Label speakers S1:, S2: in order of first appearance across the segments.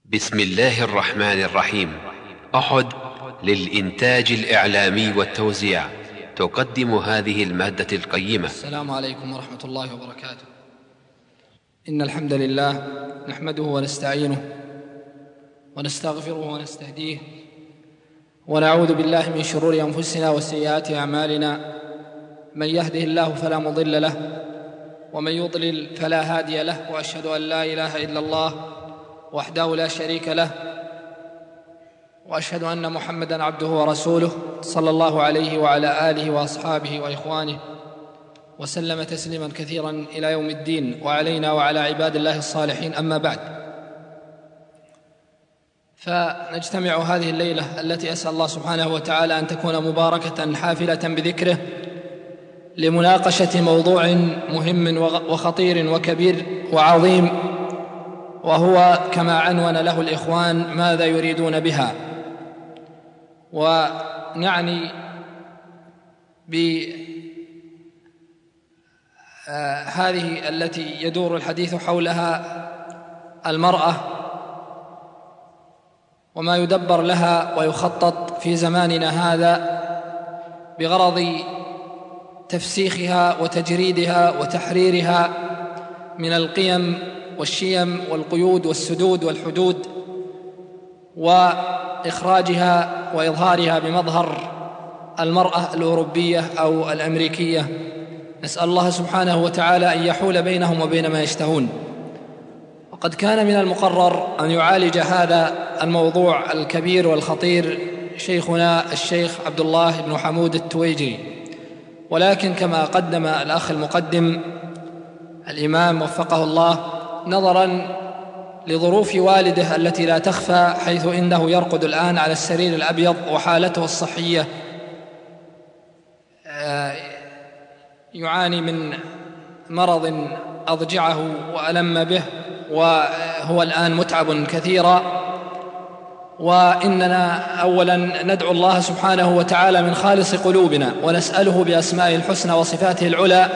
S1: بسم الله الرحمن الرحيم. أحد للإنتاج الإعلامي والتوزيع تقدم هذه المادة القيمة.
S2: السلام عليكم ورحمة الله وبركاته. إن الحمد لله نحمده ونستعينه ونستغفره ونستهديه ونعوذ بالله من شرور أنفسنا وسيئات أعمالنا. من يهده الله فلا مضل له ومن يضلل فلا هادي له، وأشهد أن لا إله إلا الله وحده لا شريك له، وأشهد أن محمدًا عبده ورسوله صلى الله عليه وعلى آله وأصحابه وإخوانه وسلم تسليمًا كثيرًا إلى يوم الدين، وعلينا وعلى عباد الله الصالحين. أما بعد، فنجتمع هذه الليلة التي أسأل الله سبحانه وتعالى أن تكون مباركة حافلة بذكره لمناقشة موضوع مهم وخطير وكبير وعظيم، وهو كما عنون له الإخوان ماذا يريدون بها. ونعني بهذه التي يدور الحديث حولها المرأة وما يدبر لها ويخطط في زماننا هذا بغرض تفسيخها وتجريدها وتحريرها من القيم والشيم والقيود والسدود والحدود، وإخراجها وإظهارها بمظهر المرأة الأوروبية أو الأمريكية. نسأل الله سبحانه وتعالى أن يحول بينهم وبين ما يشتهون. وقد كان من المقرر أن يعالج هذا الموضوع الكبير والخطير شيخنا الشيخ عبد الله بن حمود التويجري، ولكن كما قدم الأخ المقدم الإمام وفقه الله، نظراً لظروف والده التي لا تخفى، حيث إنه يرقد الآن على السرير الأبيض وحالته الصحية يعاني من مرض أضجعه وألم به، وهو الآن متعب كثيرا. وإننا أولاً ندعو الله سبحانه وتعالى من خالص قلوبنا ونسأله بأسمائه الحسنى وصفاته العلى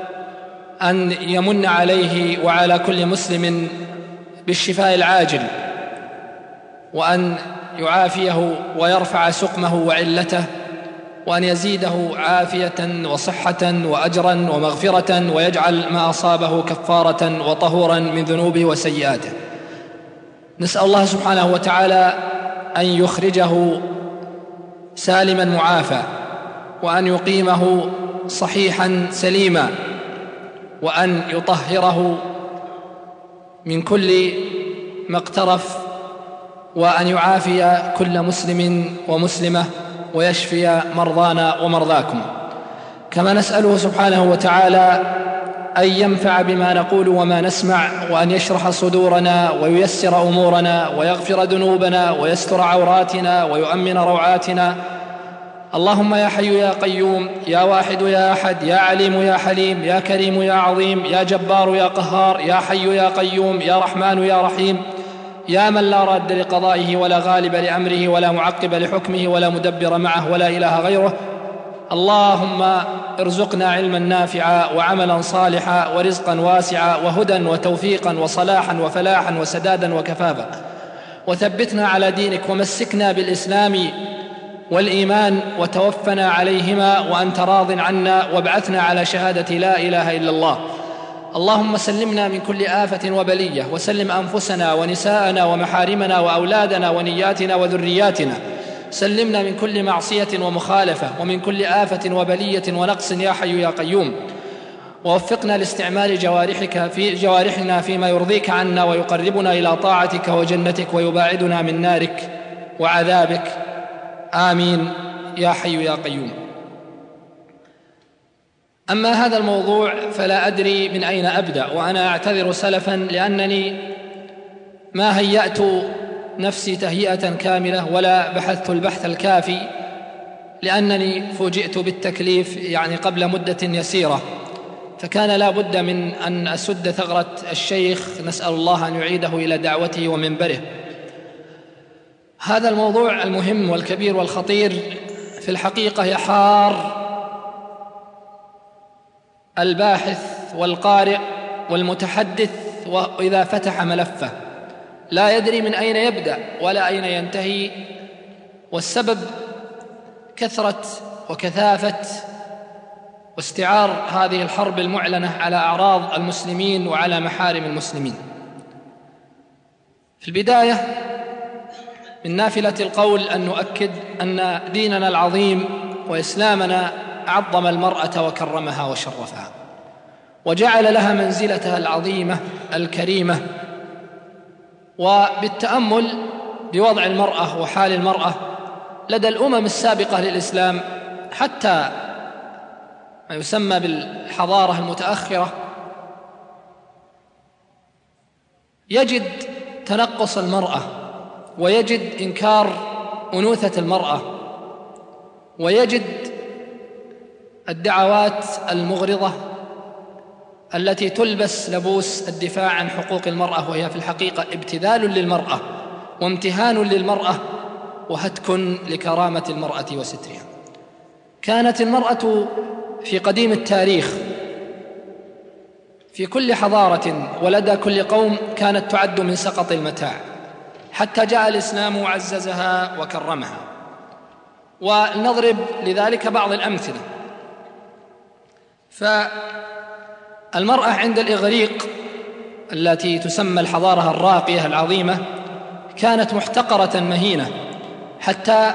S2: أن يمن عليه وعلى كل مسلم بالشفاء العاجل، وأن يعافيه ويرفع سقمه وعلته، وأن يزيده عافية وصحة وأجرا ومغفرة، ويجعل ما أصابه كفارة وطهورا من ذنوبه وسيئاته. نسأل الله سبحانه وتعالى أن يخرجه سالما معافى، وأن يقيمه صحيحا سليما، وأن يطهره من كل ما اقترف، وأن يعافي كل مسلم ومسلمة، ويشفي مرضانا ومرضاكم. كما نسأله سبحانه وتعالى أن ينفع بما نقول وما نسمع، وأن يشرح صدورنا وييسر أمورنا ويغفر ذنوبنا ويستر عوراتنا ويؤمن روعاتنا. اللهم يا حي يا قيوم، يا واحد يا أحد، يا عليم يا حليم، يا كريم يا عظيم، يا جبار يا قهار، يا حي يا قيوم، يا رحمن يا رحيم، يا من لا راد لقضائه ولا غالب لأمره ولا معقب لحكمه ولا مدبر معه ولا إله غيره. اللهم ارزقنا علما نافعا وعملا صالحا ورزقا واسعا وهدى وتوفيقا وصلاحا وفلاحا وسدادا وكفافا، وثبتنا على دينك، ومسكنا بالإسلام والإيمان، وتوفنا عليهما وأنت راض عنا، وابعثنا على شهادة لا إله إلا الله. اللهم سلمنا من كل آفة وبلية، وسلم أنفسنا ونساءنا ومحارمنا وأولادنا ونياتنا وذرياتنا. سلمنا من كل معصية ومخالفة، ومن كل آفة وبلية ونقص يا حي يا قيوم. ووفقنا لاستعمال جوارحنا فيما يرضيك عنا ويقربنا إلى طاعتك وجنتك ويباعدنا من نارك وعذابك. آمين يا حي يا قيوم. أما هذا الموضوع فلا أدري من أين أبدأ، وأنا أعتذر سلفا لأنني ما هيأت نفسي تهيئة كاملة ولا بحثت البحث الكافي، لأنني فوجئت بالتكليف قبل مدة يسيرة، فكان لا بد من أن أسد ثغرة الشيخ، نسأل الله أن يعيده إلى دعوته ومنبره. هذا الموضوع المهم والكبير والخطير في الحقيقة يحار الباحث والقارئ والمتحدث وإذا فتح ملفه، لا يدري من أين يبدأ ولا أين ينتهي، والسبب كثرة وكثافة واستعار هذه الحرب المعلنة على أعراض المسلمين وعلى محارم المسلمين. في البداية من نافلة القول أن نؤكد أن ديننا العظيم وإسلامنا عظم المرأة وكرمها وشرفها وجعل لها منزلتها العظيمة الكريمة. وبالتأمل بوضع المرأة وحال المرأة لدى الأمم السابقة للإسلام حتى ما يسمى بالحضارة المتأخرة يجد تنقص المرأة، ويجد إنكار أنوثة المرأة، ويجد الدعوات المغرضة التي تلبس لبوس الدفاع عن حقوق المرأة، وهي في الحقيقة ابتذال للمرأة وامتهان للمرأة وهتك لكرامة المرأة وسترها. كانت المرأة في قديم التاريخ في كل حضارة ولدى كل قوم كانت تعد من سقط المتاع، حتى جاء الإسلام وعززها وكرمها. ولنضرب لذلك بعض الأمثلة. فالمرأة عند الإغريق التي تسمى الحضارة الراقية العظيمة كانت محتقرة مهينة، حتى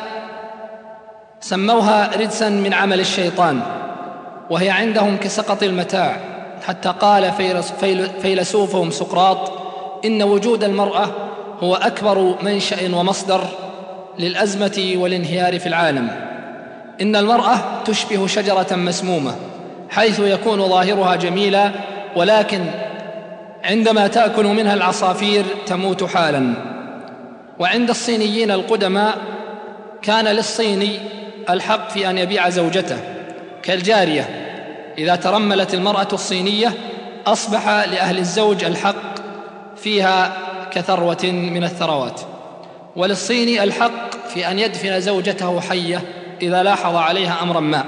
S2: سموها رجسا من عمل الشيطان، وهي عندهم كسقط المتاع، حتى قال فيلسوفهم سقراط إن وجود المرأة هو أكبر منشأ ومصدر للأزمة والانهيار في العالم. إن المرأة تشبه شجرة مسمومة حيث يكون ظاهرها جميلا، ولكن عندما تأكل منها العصافير تموت حالا. وعند الصينيين القدماء كان للصيني الحق في أن يبيع زوجته كالجارية، إذا ترملت المرأة الصينية أصبح لأهل الزوج الحق فيها كثروة من الثروات. وللصيني الحق في أن يدفن زوجته حية إذا لاحظ عليها أمرا ما.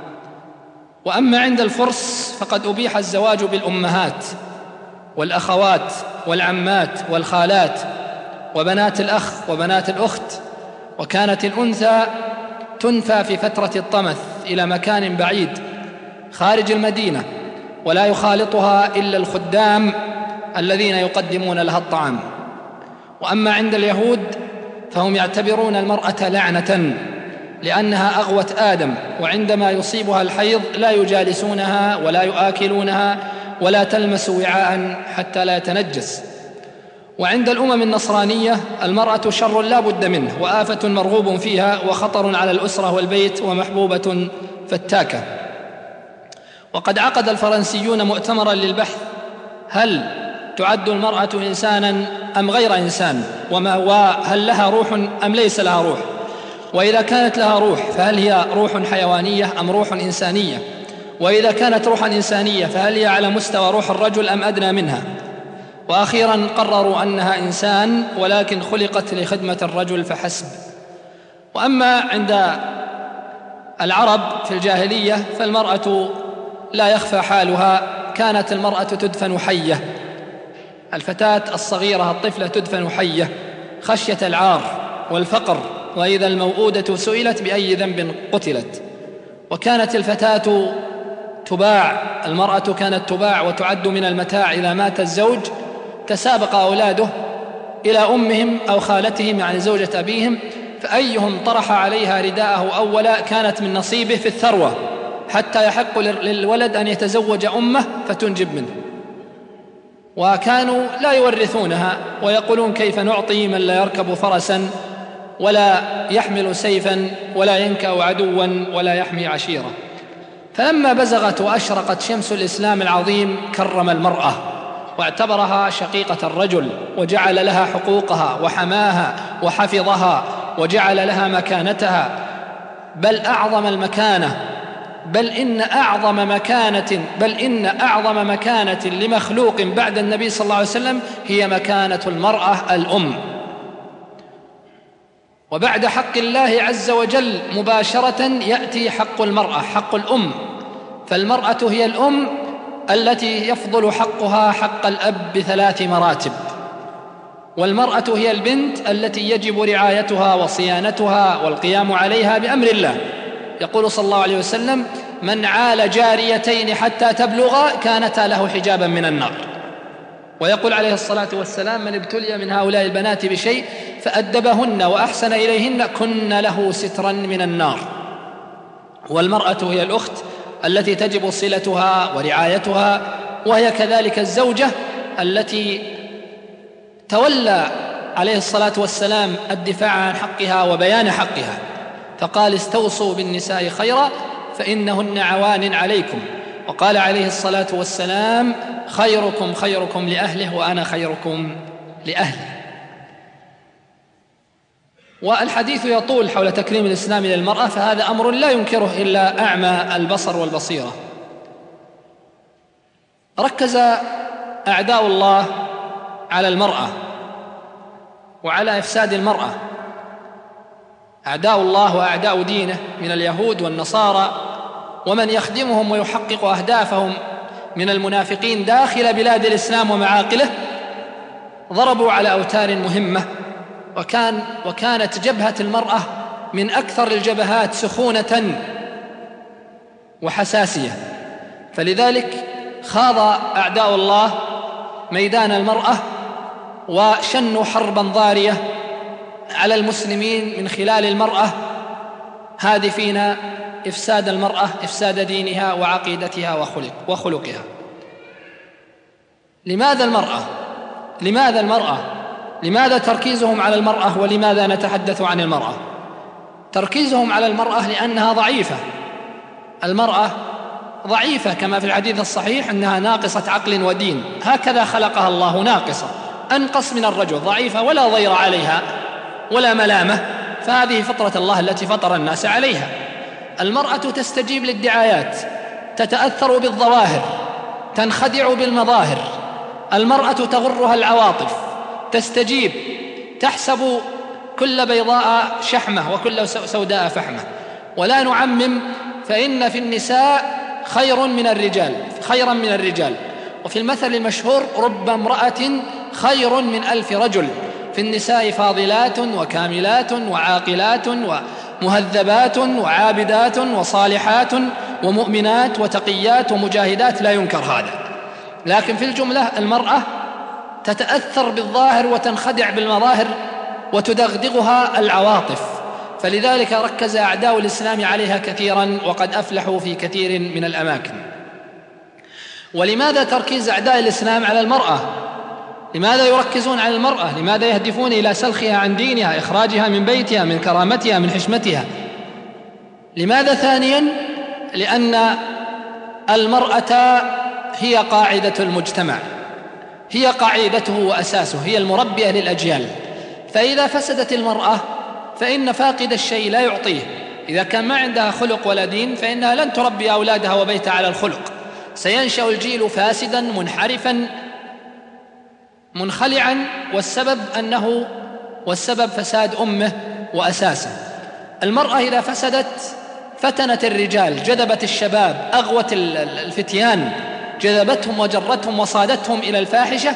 S2: وأما عند الفرس فقد أبيح الزواج بالأمهات والأخوات والعمات والخالات وبنات الأخ وبنات الأخت، وكانت الأنثى تنفى في فترة الطمث إلى مكان بعيد خارج المدينة، ولا يخالطها إلا الخدام الذين يقدمون لها الطعام. وأما عند اليهود فهم يعتبرون المرأة لعنة لأنها أغوت آدم، وعندما يصيبها الحيض لا يجالسونها ولا يؤكلونها ولا تلمس وعاء حتى لا يتنجس. وعند الأمم النصرانية المرأة شر لا بد منه وآفة مرغوب فيها وخطر على الأسرة والبيت ومحبوبة فتاكة. وقد عقد الفرنسيون مؤتمرا للبحث هل تعد المرأة إنسانا أم غير إنسان، وهل لها روح أم ليس لها روح، وإذا كانت لها روح فهل هي روح حيوانية أم روح إنسانية، وإذا كانت روحا إنسانية فهل هي على مستوى روح الرجل أم أدنى منها. وأخيرا قرروا أنها إنسان ولكن خلقت لخدمة الرجل فحسب. وأما عند العرب في الجاهلية فالمرأة لا يخفى حالها، كانت المرأة تدفن حية، الفتاة الصغيرة الطفلة تدفن حية خشية العار والفقر، وإذا الموءودة سئلت بأي ذنب قتلت. وكانت الفتاة تباع، المرأة كانت تباع وتعد من المتاع. إذا مات الزوج تسابق أولاده إلى أمهم أو خالتهم يعني زوجة أبيهم، فأيهم طرح عليها رداءه أولا كانت من نصيبه في الثروة، حتى يحق للولد أن يتزوج أمه فتنجب منه. وكانوا لا يورثونها ويقولون كيف نعطي من لا يركب فرسا ولا يحمل سيفا ولا ينكأ عدوا ولا يحمي عشيرة. فلما بزغت وأشرقت شمس الإسلام العظيم كرم المرأة واعتبرها شقيقة الرجل، وجعل لها حقوقها وحماها وحفظها وجعل لها مكانتها، بل أعظم المكانة، بل إن أعظم مكانة لمخلوق بعد النبي صلى الله عليه وسلم هي مكانة المرأة الأم. وبعد حق الله عز وجل مباشرة يأتي حق المرأة، حق الأم. فالمرأة هي الأم التي يفضل حقها حق الأب ب3 مراتب. والمرأة هي البنت التي يجب رعايتها وصيانتها والقيام عليها بأمر الله. يقول صلى الله عليه وسلم: من عال جاريتين حتى تبلغا كانتا له حجابا من النار. ويقول عليه الصلاة والسلام: من ابتلي من هؤلاء البنات بشيء فأدبهن وأحسن إليهن كن له سترا من النار. والمرأة هي الأخت التي تجب صلتها ورعايتها، وهي كذلك الزوجة التي تولى عليه الصلاة والسلام الدفاع عن حقها وبيان حقها، فقال: استوصوا بالنساء خيرا فإنهن عوان عليكم. وقال عليه الصلاة والسلام: خيركم خيركم لأهله وأنا خيركم لأهلي. والحديث يطول حول تكريم الإسلام للمرأة، فهذا أمر لا ينكره إلا أعمى البصر والبصيرة. ركز أعداء الله على المرأة وعلى إفساد المرأة، أعداء الله وأعداء دينه من اليهود والنصارى ومن يخدمهم ويحقق أهدافهم من المنافقين داخل بلاد الإسلام ومعاقله، ضربوا على أوتار مهمة، وكانت جبهة المرأة من أكثر الجبهات سخونة وحساسية. فلذلك خاض أعداء الله ميدان المرأة وشنوا حربا ضارية على المسلمين من خلال المرأة، هادفين إفساد المرأة، إفساد دينها وعقيدتها وخلقها. لماذا المرأة؟ لماذا المرأة؟ لماذا تركيزهم على المرأة؟ ولماذا نتحدث عن المرأة؟ تركيزهم على المرأة لأنها ضعيفة. المرأة ضعيفة كما في الحديث الصحيح أنها ناقصة عقل ودين، هكذا خلقها الله، ناقصة، أنقص من الرجل، ضعيفة ولا ضير عليها ولا ملامة، فهذه فطرة الله التي فطر الناس عليها. المرأة تستجيب للدعايات، تتأثر بالظواهر، تنخدع بالمظاهر. المرأة تغرها العواطف، تستجيب، تحسب كل بيضاء شحمة وكل سوداء فحمة. ولا نعمم، فإن في النساء خيرا من الرجال. وفي المثل المشهور: رب امرأة خير من 1000 رجل. في النساء فاضلات وكاملات وعاقلات ومهذبات وعابدات وصالحات ومؤمنات وتقيات ومجاهدات، لا ينكر هذا. لكن في الجملة المرأة تتأثر بالظاهر وتنخدع بالمظاهر وتدغدغها العواطف، فلذلك ركز أعداء الإسلام عليها كثيرا وقد أفلحوا في كثير من الأماكن. ولماذا تركيز أعداء الإسلام على المرأة؟ لماذا يركزون على المرأة؟ لماذا يهدفون إلى سلخها عن دينها، إخراجها من بيتها، من كرامتها، من حشمتها؟ لماذا ثانيا؟ لأن المرأة هي قاعدة المجتمع، هي قاعدته وأساسه، هي المربية للأجيال. فإذا فسدت المرأة فإن فاقد الشيء لا يعطيه. إذا كان ما عندها خلق ولا دين فإنها لن تربي أولادها وبيتها على الخلق، سينشأ الجيل فاسدا منحرفا منخلعا، والسبب فساد أمه وأساسه. المرأة إذا فسدت فتنت الرجال، جذبت الشباب، أغوت الفتيان، جذبتهم وجرتهم وصادتهم إلى الفاحشة.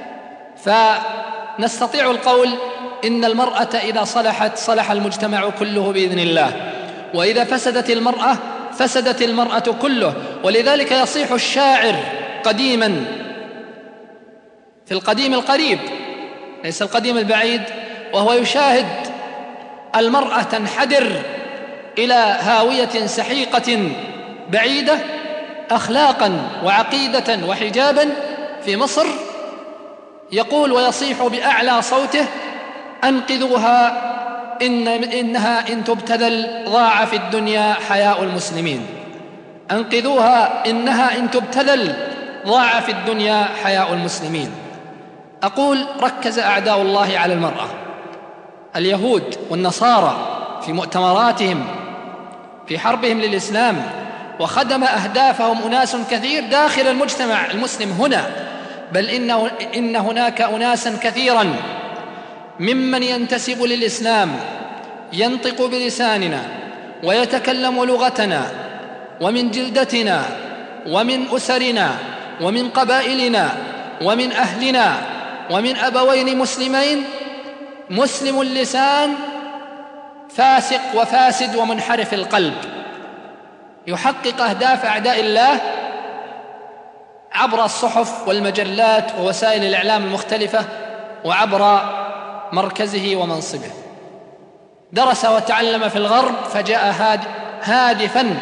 S2: فنستطيع القول إن المرأة إذا صلحت صلح المجتمع كله بإذن الله، وإذا فسدت المرأة فسدت المرأة كله. ولذلك يصيح الشاعر قديما في القديم القريب، ليس القديم البعيد، وهو يشاهد المرأة تنحدر إلى هاوية سحيقة بعيدة أخلاقا وعقيدة وحجابا في مصر، يقول ويصيح بأعلى صوته: أنقذوها إنها إن تبتذل ضاع في الدنيا حياء المسلمين. أنقذوها إنها إن تبتذل ضاع في الدنيا حياء المسلمين. أقول ركز أعداء الله على المرأة، اليهود والنصارى في مؤتمراتهم في حربهم للإسلام، وخدم أهدافهم أناس كثير داخل المجتمع المسلم هنا، بل إن هناك أناسا كثيرا ممن ينتسب للإسلام ينطق بلساننا ويتكلم لغتنا ومن جلدتنا ومن أسرنا ومن قبائلنا ومن أهلنا ومن أبوين مسلمين مسلم اللسان فاسق وفاسد ومنحرف القلب، يحقق أهداف أعداء الله عبر الصحف والمجلات ووسائل الإعلام المختلفة وعبر مركزه ومنصبه. درس وتعلم في الغرب فجاء هادفا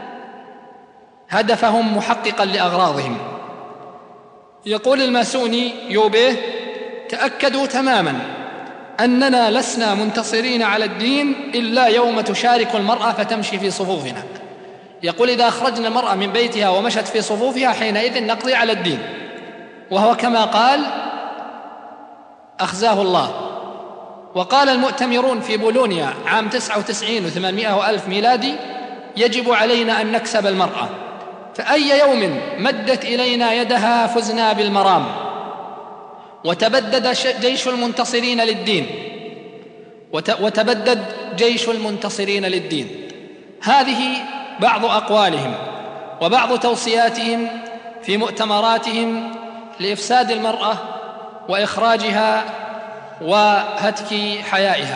S2: هدفهم محققا لأغراضهم. يقول الماسوني يوبيه: تأكدوا تماما أننا لسنا منتصرين على الدين إلا يوم تشارك المرأة فتمشي في صفوفنا. يقول: إذا أخرجنا المرأة من بيتها ومشت في صفوفها حينئذ نقضي على الدين. وهو كما قال أخزاه الله. وقال المؤتمرون في بولونيا عام 99 و800 وألف ميلادي: يجب علينا أن نكسب المرأة، فأي يوم مدت إلينا يدها فزنا بالمرام. وتبدد جيش المنتصرين للدين وتبدد جيش المنتصرين للدين. هذه بعض أقوالهم وبعض توصياتهم في مؤتمراتهم لإفساد المرأة وإخراجها وهتك حيائها.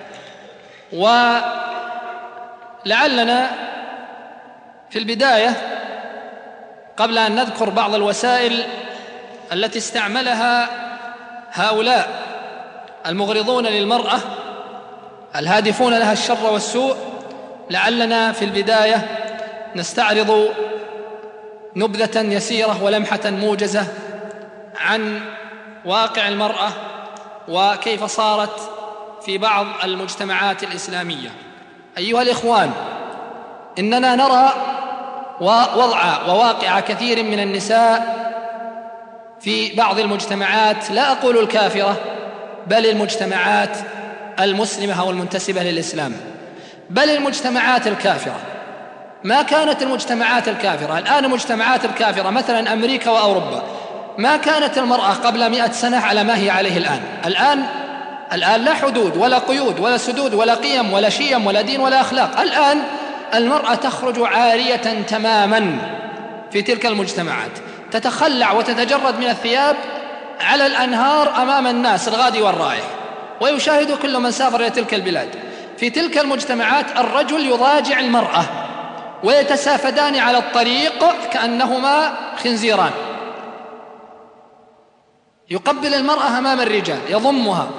S2: ولعلنا في البداية قبل أن نذكر بعض الوسائل التي استعملها هؤلاء المغرضون للمرأة الهادفون لها الشر والسوء، لعلنا في البداية نستعرض نبذة يسيرة ولمحة موجزة عن واقع المرأة وكيف صارت في بعض المجتمعات الإسلامية. أيها الإخوان، إننا نرى وضع وواقع كثير من النساء في بعض المجتمعات، لا أقول الكافرة، بل المجتمعات المسلمة أو المنتسبة للإسلام، بل المجتمعات الكافرة. ما كانت المجتمعات الكافرة الآن، المجتمعات الكافرة مثلا أمريكا وأوروبا، ما كانت المرأة قبل 100 سنة على ما هي عليه الآن لا حدود ولا قيود ولا سدود ولا قيم ولا شيم ولا دين ولا أخلاق. الآن المرأة تخرج عارية تماما في تلك المجتمعات، تتخلع وتتجرد من الثياب على الأنهار أمام الناس الغادي والرايح، ويشاهد كل من سافر إلى تلك البلاد. في تلك المجتمعات الرجل يضاجع المرأة ويتسافدان على الطريق كأنهما خنزيران، يقبل المرأة أمام الرجال، يضمها،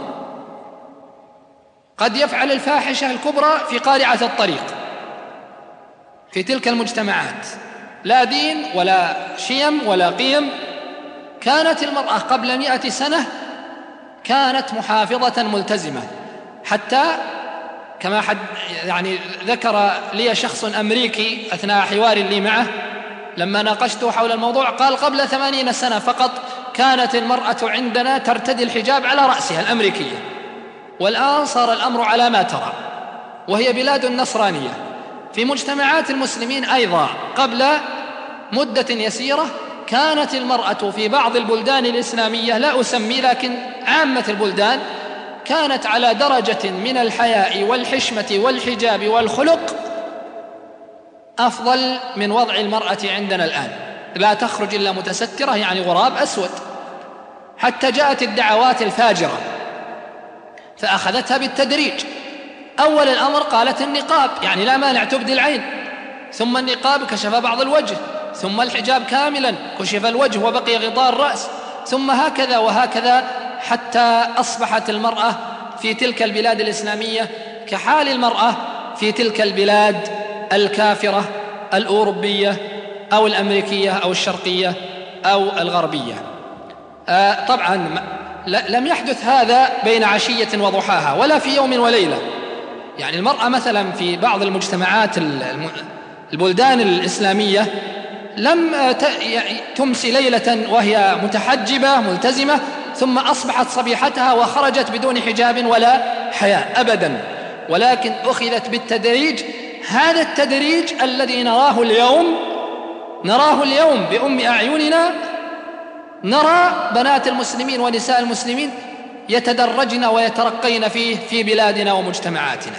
S2: قد يفعل الفاحشة الكبرى في قارعة الطريق. في تلك المجتمعات لا دين ولا شيم ولا قيم. كانت المرأة قبل 100 سنة كانت محافظة ملتزمة، حتى كما ذكر لي شخص أمريكي أثناء حوار لي معه لما ناقشته حول الموضوع، قال: قبل 80 سنة فقط كانت المرأة عندنا ترتدي الحجاب على رأسها الأمريكية، والآن صار الأمر على ما ترى، وهي بلاد نصرانية. في مجتمعات المسلمين أيضا قبل مدة يسيرة كانت المرأة في بعض البلدان الإسلامية، لا أسمي لكن عامة البلدان، كانت على درجة من الحياء والحشمة والحجاب والخلق أفضل من وضع المرأة عندنا الآن. لا تخرج إلا متسترة، يعني غراب أسود، حتى جاءت الدعوات الفاجرة فأخذتها بالتدريج. أول الأمر قالت النقاب، يعني لا مانع تبدي العين، ثم النقاب كشف بعض الوجه، ثم الحجاب كاملا كشف الوجه وبقي غطاء الرأس، ثم هكذا وهكذا، حتى أصبحت المرأة في تلك البلاد الإسلامية كحال المرأة في تلك البلاد الكافرة الأوروبية أو الأمريكية أو الشرقية أو الغربية. طبعا لم يحدث هذا بين عشية وضحاها ولا في يوم وليلة. يعني المرأة مثلا في بعض المجتمعات البلدان الإسلامية لم تمسي ليلة وهي متحجبة ملتزمة ثم أصبحت صبيحتها وخرجت بدون حجاب ولا حياء أبدا، ولكن أخذت بالتدريج. هذا التدريج الذي نراه اليوم بأم أعيننا، نرى بنات المسلمين ونساء المسلمين يتدرجن ويترقين فيه في بلادنا ومجتمعاتنا.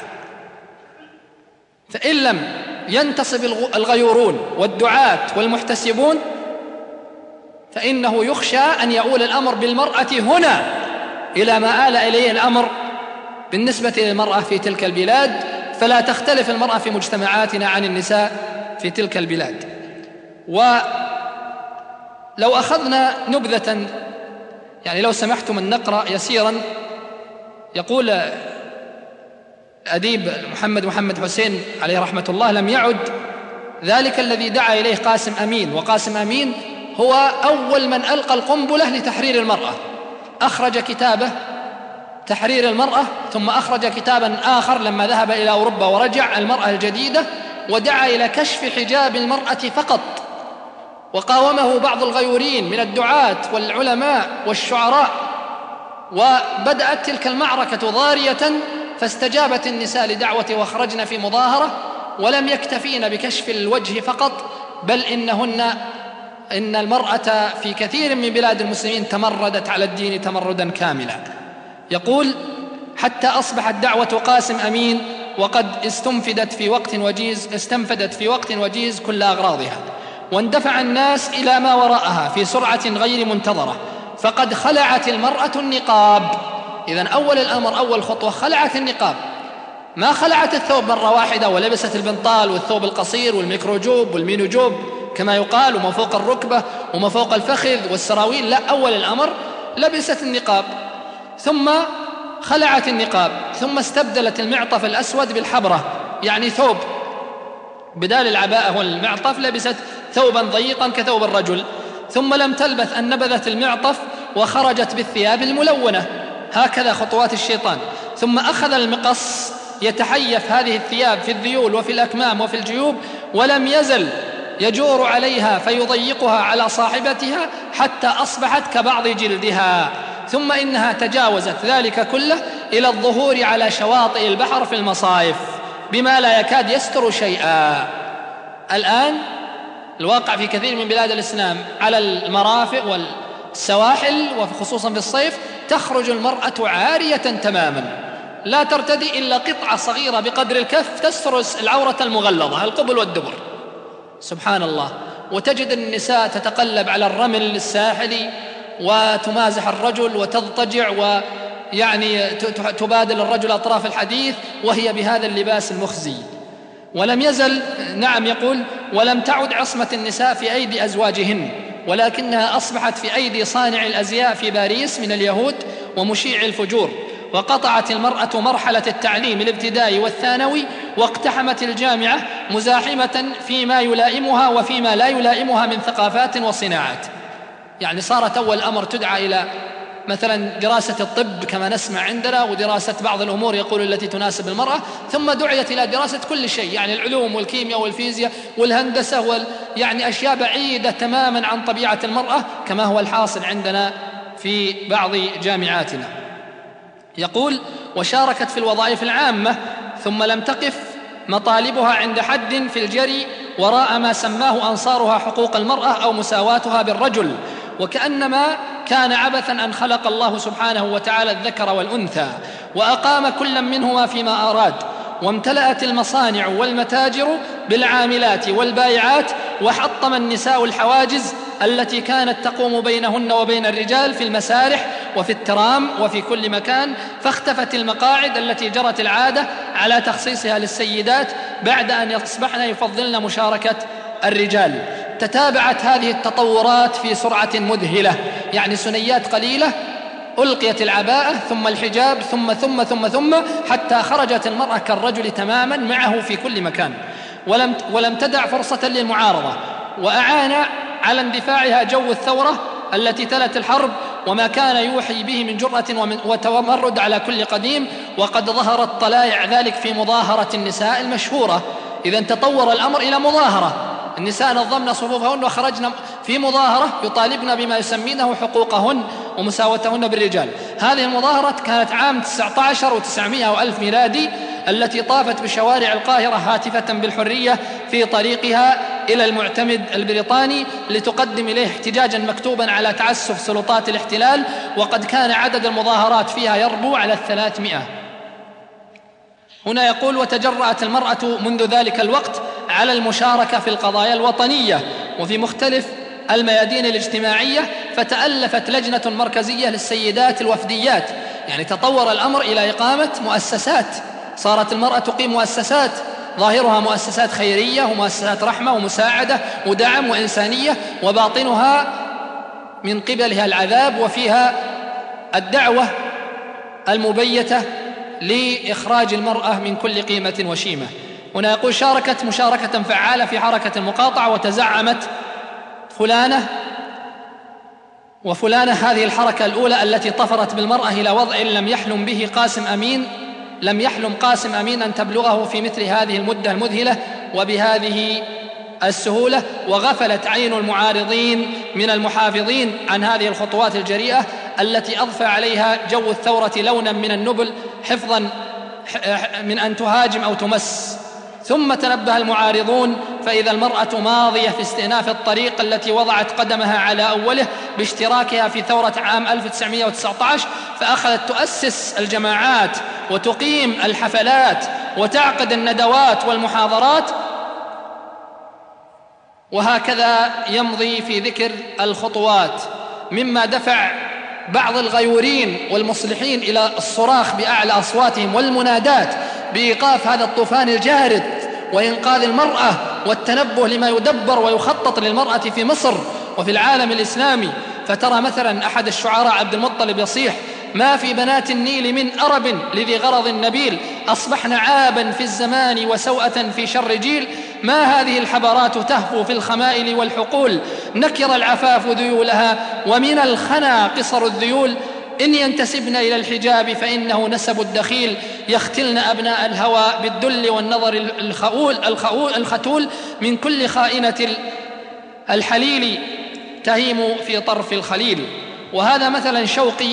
S2: فإن لم ينتصب الغيورون والدعاة والمحتسبون فإنه يخشى أن يؤول الأمر بالمرأة هنا إلى ما آل إليه الأمر بالنسبة للمرأة في تلك البلاد، فلا تختلف المرأة في مجتمعاتنا عن النساء في تلك البلاد. ولو أخذنا نبذة، يعني لو سمحتم أن نقرأ يسيرا. يقول أديب محمد حسين عليه رحمة الله: لم يعد ذلك الذي دعا إليه قاسم أمين، وقاسم أمين هو أول من ألقى القنبلة لتحرير المرأة، أخرج كتابه تحرير المرأة، ثم أخرج كتابا آخر لما ذهب إلى أوروبا ورجع، المرأة الجديدة، ودعا إلى كشف حجاب المرأة فقط، وقاومه بعض الغيورين من الدعاة والعلماء والشعراء، وبدأت تلك المعركة ضارية، فاستجابت النساء لدعوته وخرجن في مظاهرة، ولم يكتفين بكشف الوجه فقط، بل إن المرأة في كثير من بلاد المسلمين تمردت على الدين تمردا كاملا. يقول: حتى أصبحت دعوة قاسم أمين وقد استنفدت في وقت وجيز كل أغراضها، واندفع الناس إلى ما وراءها في سرعة غير منتظرة، فقد خلعت المرأة النقاب. إذن أول الأمر، أول خطوة، خلعت النقاب، ما خلعت الثوب مرة واحدة ولبست البنطال والثوب القصير والميكروجوب والمينوجوب كما يقال، وما فوق الركبة وما فوق الفخذ والسراويل، لا، أول الأمر لبست النقاب، ثم خلعت النقاب، ثم استبدلت المعطف الأسود بالحبرة، يعني ثوب بدال العباءة والمعطف لبست ثوبا ضيقا كثوب الرجل، ثم لم تلبث أن نبذت المعطف وخرجت بالثياب الملونة. هكذا خطوات الشيطان. ثم أخذ المقص يتحيف هذه الثياب في الذيول وفي الأكمام وفي الجيوب، ولم يزل يجور عليها فيضيقها على صاحبتها حتى أصبحت كبعض جلدها، ثم إنها تجاوزت ذلك كله إلى الظهور على شواطئ البحر في المصايف بما لا يكاد يستر شيئا. الآن الواقع في كثير من بلاد الإسلام على المرافق والسواحل، وخصوصا في الصيف، تخرج المرأة عارية تماما، لا ترتدي إلا قطعة صغيرة بقدر الكف تستر العورة المغلظة، القبل والدبر. سبحان الله. وتجد النساء تتقلب على الرمل الساحلي وتمازح الرجل وتضطجع، ويعني تبادل الرجل أطراف الحديث وهي بهذا اللباس المخزي. ولم يزل، نعم، يقول: ولم تعد عصمة النساء في أيدي أزواجهن، ولكنها أصبحت في أيدي صانع الأزياء في باريس من اليهود ومشيع الفجور. وقطعت المرأة مرحلة التعليم الابتدائي والثانوي، واقتحمت الجامعة مزاحمة فيما يلائمها وفيما لا يلائمها من ثقافات وصناعات. يعني صارت أول أمر تدعى إلى مثلا دراسة الطب كما نسمع عندنا، ودراسة بعض الأمور يقول التي تناسب المرأة، ثم دعيت إلى دراسة كل شيء، يعني العلوم والكيمياء والفيزياء والهندسة يعني أشياء بعيدة تماما عن طبيعة المرأة كما هو الحاصل عندنا في بعض جامعاتنا. يقول: وشاركت في الوظائف العامة، ثم لم تقف مطالبها عند حد في الجري وراء ما سماه أنصارها حقوق المرأة أو مساواتها بالرجل، وكأنما كان عبثا أن خلق الله سبحانه وتعالى الذكر والأنثى وأقام كل منهما فيما أراد، وامتلأت المصانع والمتاجر بالعاملات والبائعات، وحطم النساء الحواجز التي كانت تقوم بينهن وبين الرجال في المسارح وفي الترام وفي كل مكان، فاختفت المقاعد التي جرت العادة على تخصيصها للسيدات بعد أن يصبحن يفضلن مشاركة الرجال. تتابعت هذه التطورات في سرعة مذهلة، يعني سنيات قليلة ألقيت العباءة ثم الحجاب ثم ثم ثم ثم حتى خرجت المرأة كالرجل تماما معه في كل مكان، ولم تدع فرصة للمعارضة، وأعان على اندفاعها جو الثورة التي تلت الحرب وما كان يوحي به من جرأة وتمرد على كل قديم، وقد ظهرت طلائع ذلك في مظاهرة النساء المشهورة. إذن تطور الأمر إلى مظاهرة، النساء نظمن صفوفهن وخرجن في مظاهرة يطالبن بما يسمينه حقوقهن ومساواتهن بالرجال. هذه المظاهرة كانت عام 19 و900 وألف ميلادي، التي طافت بشوارع القاهرة هاتفة بالحرية في طريقها إلى المعتمد البريطاني لتقدم إليه احتجاجا مكتوبا على تعسف سلطات الاحتلال، وقد كان عدد المظاهرات فيها يربو على 300. هنا يقول: وتجرأت المرأة منذ ذلك الوقت على المشاركة في القضايا الوطنية وفي مختلف الميادين الاجتماعية، فتألفت لجنة مركزية للسيدات الوفديات. يعني تطور الأمر إلى إقامة مؤسسات، صارت المرأة تقيم مؤسسات ظاهرها مؤسسات خيرية ومؤسسات رحمة ومساعدة ودعم وإنسانية، وباطنها من قبلها العذاب وفيها الدعوة المبيتة لإخراج المرأة من كل قيمة وشيمة. هنا يقول شاركت مشاركة فعالة في حركة المقاطعة وتزعمت فلانة وفلانة. هذه الحركة الأولى التي طفرت بالمرأة إلى وضع لم يحلم قاسم أمين أن تبلغه في مثل هذه المدة المذهلة وبهذه السهولة. وغفلت عين المعارضين من المحافظين عن هذه الخطوات الجريئة التي أضفى عليها جو الثورة لونا من النبل حفظا من أن تهاجم أو تمس. ثم تنبه المعارضون فإذا المرأة ماضية في استئناف الطريق التي وضعت قدمها على أوله باشتراكها في ثورة عام 1919، فأخذت تؤسس الجماعات وتقيم الحفلات وتعقد الندوات والمحاضرات. وهكذا يمضي في ذكر الخطوات، مما دفع بعض الغيورين والمصلحين إلى الصراخ بأعلى أصواتهم والمنادات بإيقاف هذا الطوفان الجارد وإنقاذ المرأة والتنبه لما يدبر ويخطط للمرأة في مصر وفي العالم الإسلامي. فترى مثلا أحد الشعراء عبد المطلب يصيح: ما في بنات النيل من أرب لذي غرض نبيل، أصبحن عابا في الزمان وسوءة في شر جيل، ما هذه الحبرات تهفو في الخمائل والحقول، نكر العفاف ذيولها ومن الخنا قصر الذيول، إن ينتسبن إلى الحجاب فإنه نسب الدخيل، يختلن أبناء الهوى بالدل والنظر الختول، من كل خائنة الحليل تهيم في طرف الخليل. وهذا مثلا شوقي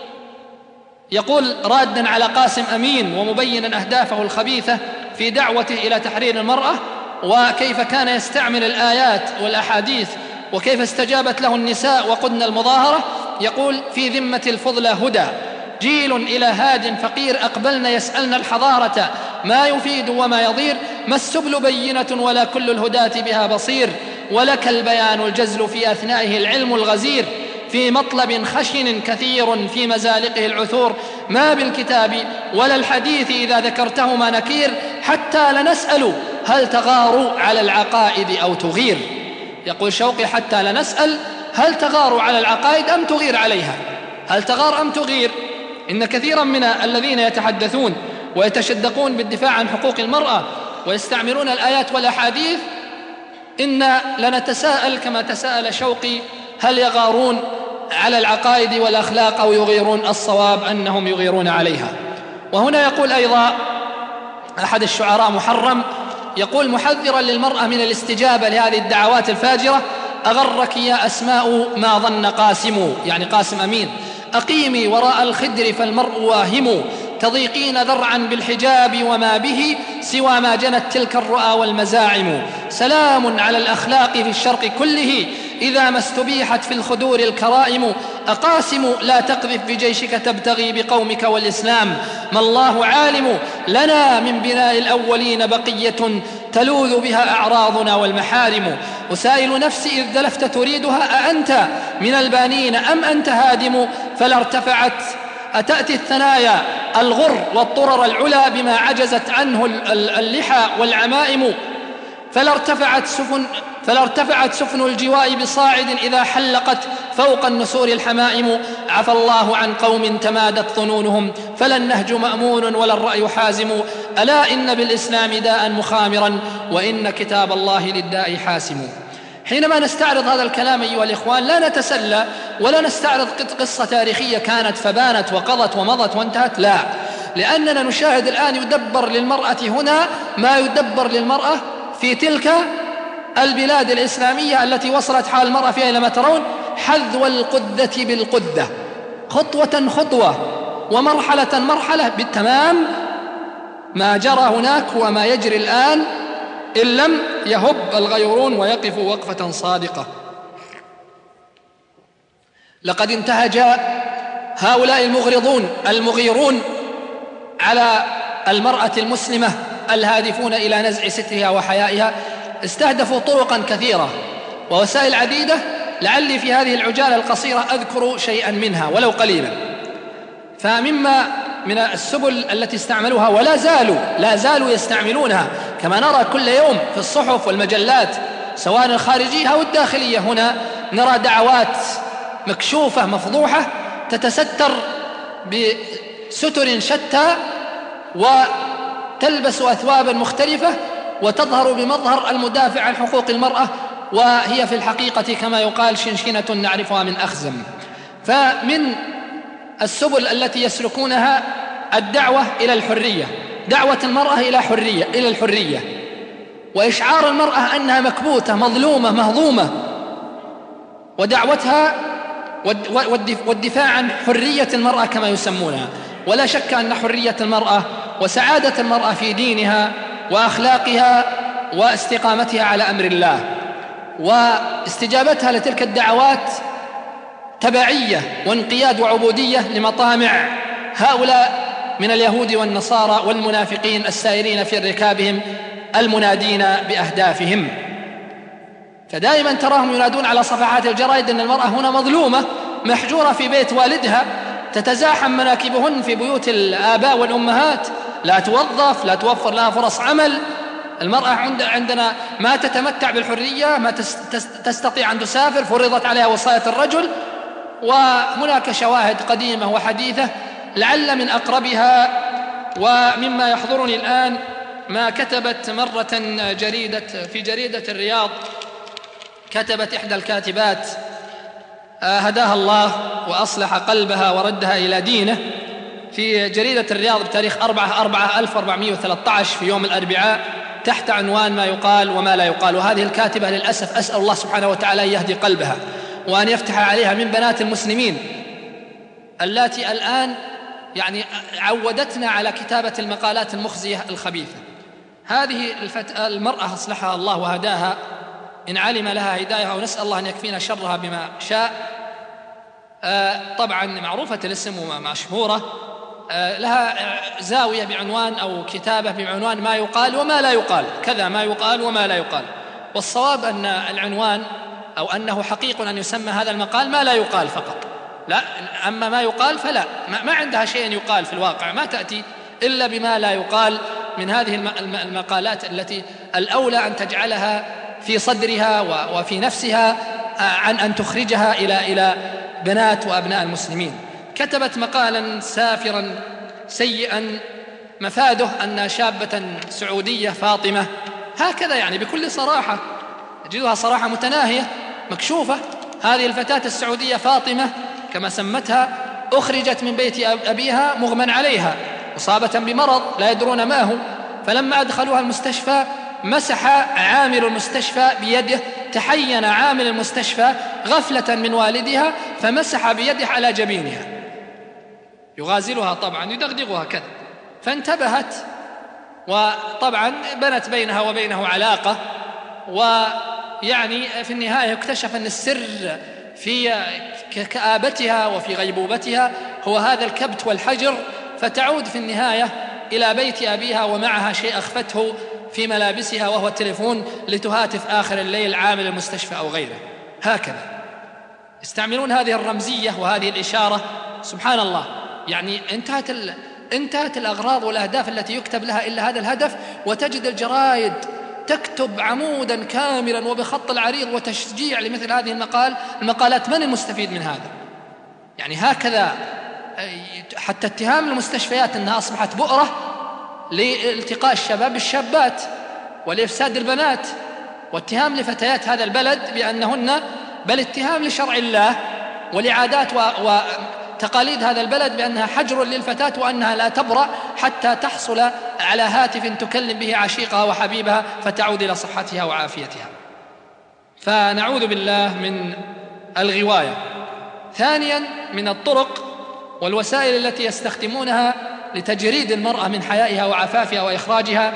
S2: يقول رادا على قاسم أمين ومبينا أهدافه الخبيثة في دعوته إلى تحرير المرأة، وكيف كان يستعمل الآيات والأحاديث، وكيف استجابت له النساء وقدن المظاهرة. يقول: في ذمة الفضلى هدى، جيل إلى هاد فقير، أقبلن يسألن الحضارة ما يفيد وما يضير، ما السبل بينة ولا كل الهداة بها بصير، ولك البيان الجزل في أثنائه العلم الغزير، في مطلب خشن كثير في مزالقه العثور، ما بالكتاب ولا الحديث إذا ذكرتهما نكير، حتى لنسأل هل تغار على العقائد أو تغير. يقول شوقي: حتى لنسأل هل تغار على العقائد أم تغير عليها، هل تغار أم تغير. إن كثيرا من الذين يتحدثون ويتشدقون بالدفاع عن حقوق المرأة ويستعملون الآيات والأحاديث، إن لنتساءل كما تساءل شوقي: هل يغارون على العقائد والأخلاق أو يغيرون؟ الصواب أنهم يغيرون عليها. وهنا يقول أيضا أحد الشعراء محرم، يقول محذرا للمرأة من الاستجابة لهذه الدعوات الفاجرة: أغرك يا أسماء ما ظن قاسم، يعني قاسم أمين، أقيمي وراء الخدر فالمرء واهم، تضيقين ذرعا بالحجاب وما به سوى ما جنت تلك الرؤى والمزاعم، سلام على الأخلاق في الشرق كله إذا ما استبيحت في الخدور الكرائم، أقاسم لا تقذف بجيشك تبتغي بقومك والإسلام، ما الله عالم لنا من بناء الأولين بقية تلوذ بها أعراضنا والمحارم، أسائل نفسي إذ دلفت تريدها أأنت من البانين أم أنت هادم، فلا ارتفعت أتأتي الثنايا الغر والطرر العلا بما عجزت عنه اللحى والعمائم، فلا ارتفعت سفن الجواء بصاعد إذا حلقت فوق النسور الحمائم، عفى الله عن قوم تمادت ظنونهم فلا النهج مأمون ولا الرأي حازم، ألا إن بالإسلام داء مخامرا وإن كتاب الله للداء حاسم. حينما نستعرض هذا الكلام أيها الإخوان لا نتسلى ولا نستعرض قصة تاريخية كانت فبانت وقضت ومضت وانتهت، لا، لأننا نشاهد الآن يدبر للمرأة هنا ما يدبر للمرأة في تلك البلاد الإسلامية التي وصلت حال المرأة فيها إلى ما ترون: حذو القدة بالقدة، خطوة خطوة ومرحلة مرحلة، بالتمام ما جرى هناك هو ما يجري الآن إن لم يهب الغيرون ويقفوا وقفة صادقة. لقد انتهج هؤلاء المغيرون على المرأة المسلمة الهادفون إلى نزع سترها وحيائها، استهدفوا طرقا كثيرة ووسائل عديدة لعلي في هذه العجالة القصيرة أذكر شيئا منها ولو قليلا. فمما من السبل التي استعملوها لا زالوا يستعملونها، كما نرى كل يوم في الصحف والمجلات سواء الخارجية أو الداخلية، هنا نرى دعوات مكشوفة مفضوحة تتستر بستر شتى وتلبس أثوابا مختلفة وتظهر بمظهر المدافع عن حقوق المرأة، وهي في الحقيقة كما يقال شنشنة نعرفها من أخزم. فمن السبل التي يسلكونها الدعوة إلى الحرية، دعوة المرأة إلى الحرية، وإشعار المرأة أنها مكبوتة مظلومة مهضومة، ودعوتها والدفاع عن حرية المرأة كما يسمونها. ولا شك أن حرية المرأة وسعادة المرأة في دينها وأخلاقها واستقامتها على أمر الله واستجابتها لتلك الدعوات تبعية وانقياد وعبودية لمطامع هؤلاء من اليهود والنصارى والمنافقين السائرين في ركابهم المنادين بأهدافهم. فدائما تراهم ينادون على صفحات الجرائد أن المرأة هنا مظلومة محجورة في بيت والدها، تتزاحم مناكبهن في بيوت الآباء والأمهات، لا توظف، لا توفر لها فرص عمل. المرأة عندنا ما تتمتع بالحرية، ما تستطيع أن تسافر، فرضت عليها وصاية الرجل. وهناك شواهد قديمة وحديثة، لعل من أقربها ومما يحضرني الآن ما كتبت مرة في جريدة الرياض، كتبت إحدى الكاتبات هداها الله وأصلح قلبها وردها إلى دينه في جريدة الرياض بتاريخ 4/4/1413 في يوم الأربعاء تحت عنوان ما يقال وما لا يقال. وهذه الكاتبة للأسف أسأل الله سبحانه وتعالى أن يهدي قلبها وأن يفتح عليها من بنات المسلمين اللاتي الآن يعني عودتنا على كتابة المقالات المخزية الخبيثة. هذه المرأة أصلحها الله وهداها إن علم لها هداية، ونسأل الله أن يكفينا شرها بما شاء. طبعا معروفة الاسم ومشهورة، لها زاوية بعنوان أو كتابة بعنوان ما يقال وما لا يقال، كذا ما يقال وما لا يقال. والصواب أن العنوان أو أنه حقيق أن يسمى هذا المقال ما لا يقال فقط، لا، أما ما يقال فلا، ما عندها شيء يقال في الواقع، ما تأتي إلا بما لا يقال من هذه المقالات التي الأولى أن تجعلها في صدرها وفي نفسها عن أن تخرجها إلى بنات وأبناء المسلمين. كتبت مقالا سافرا سيئا مفاده أن شابة سعودية فاطمة، هكذا يعني بكل صراحة تجدها صراحة متناهية مكشوفة، هذه الفتاة السعودية فاطمة كما سمتها أخرجت من بيت أبيها مغمى عليها مصابة بمرض لا يدرون ما هو، فلما أدخلوها المستشفى مسح عامل المستشفى بيده، تحين عامل المستشفى غفلة من والدها فمسح بيده على جبينها يغازلها، طبعا يدغدغها كذا، فانتبهت وطبعا بنت بينها وبينه علاقة، ويعني في النهاية اكتشف أن السر في كآبتها وفي غيبوبتها هو هذا الكبت والحجر، فتعود في النهاية إلى بيت أبيها ومعها شيء أخفته في ملابسها وهو التليفون لتهاتف آخر الليل عامل المستشفى أو غيره. هكذا يستعملون هذه الرمزية وهذه الإشارة، سبحان الله، يعني انتهت الأغراض والأهداف التي يكتب لها إلا هذا الهدف، وتجد الجرائد تكتب عمودا كاملا وبخط العريض وتشجيع لمثل هذه المقالات. من المستفيد من هذا؟ يعني هكذا حتى اتهام المستشفيات أنها أصبحت بؤرة لالتقاء الشباب بالشابات ولإفساد البنات، واتهام لفتيات هذا البلد بأنهن، بل اتهام لشرع الله ولعادات وتقاليد هذا البلد بأنها حجر للفتاة وأنها لا تبرأ حتى تحصل على هاتف تكلم به عشيقها وحبيبها فتعود إلى صحتها وعافيتها. فنعوذ بالله من الغواية. ثانيا من الطرق والوسائل التي يستخدمونها لتجريد المرأة من حيائها وعفافها وإخراجها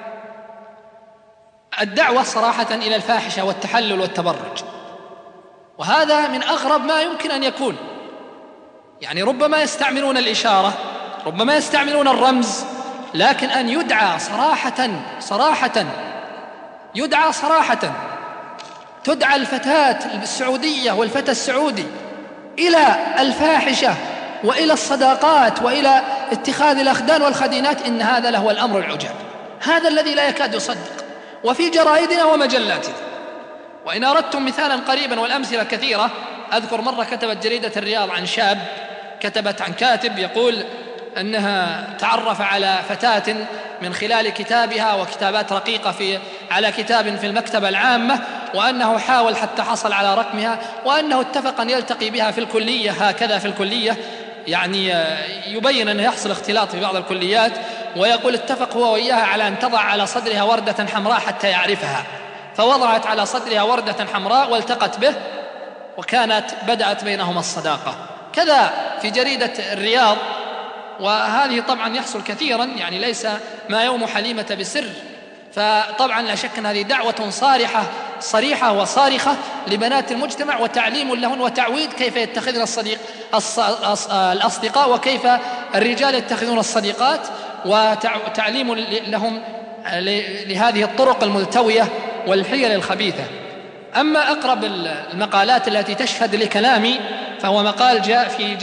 S2: الدعوة صراحة إلى الفاحشة والتحلل والتبرج، وهذا من أغرب ما يمكن أن يكون. يعني ربما يستعملون الإشارة، ربما يستعملون الرمز، لكن أن يدعى صراحة تدعى الفتاة السعودية والفتى السعودي إلى الفاحشة وإلى الصداقات وإلى اتخاذ الأخدان والخدينات، إن هذا لهو الأمر العجاب، هذا الذي لا يكاد يصدق، وفي جرائدنا ومجلاتنا. وإن أردتم مثالا قريبا، والأمثلة كثيرة، أذكر مرة كتبت جريدة الرياض عن شاب، كتبت عن كاتب يقول أنها تعرف على فتاة من خلال كتابها وكتابات رقيقة على كتاب في المكتبة العامة، وأنه حاول حتى حصل على رقمها، وأنه اتفق أن يلتقي بها في الكلية، هكذا في الكلية، يعني يبين أنه يحصل اختلاط في بعض الكليات، ويقول اتفق هو وإياها على أن تضع على صدرها وردة حمراء حتى يعرفها، فوضعت على صدرها وردة حمراء والتقت به، وكانت بدأت بينهما الصداقة. كذا في جريدة الرياض، وهذه طبعا يحصل كثيرا، يعني ليس ما يوم حليمة بسر، فطبعا لا شك أن هذه دعوة صريحة وصارخة لبنات المجتمع، وتعليم لهن وتعويد كيف يتخذن الأصدقاء، وكيف الرجال يتخذون الصديقات، وتعليم لهم لهذه الطرق الملتوية والحيل الخبيثة. أما أقرب المقالات التي تشهد لكلامي فهو مقال جاء في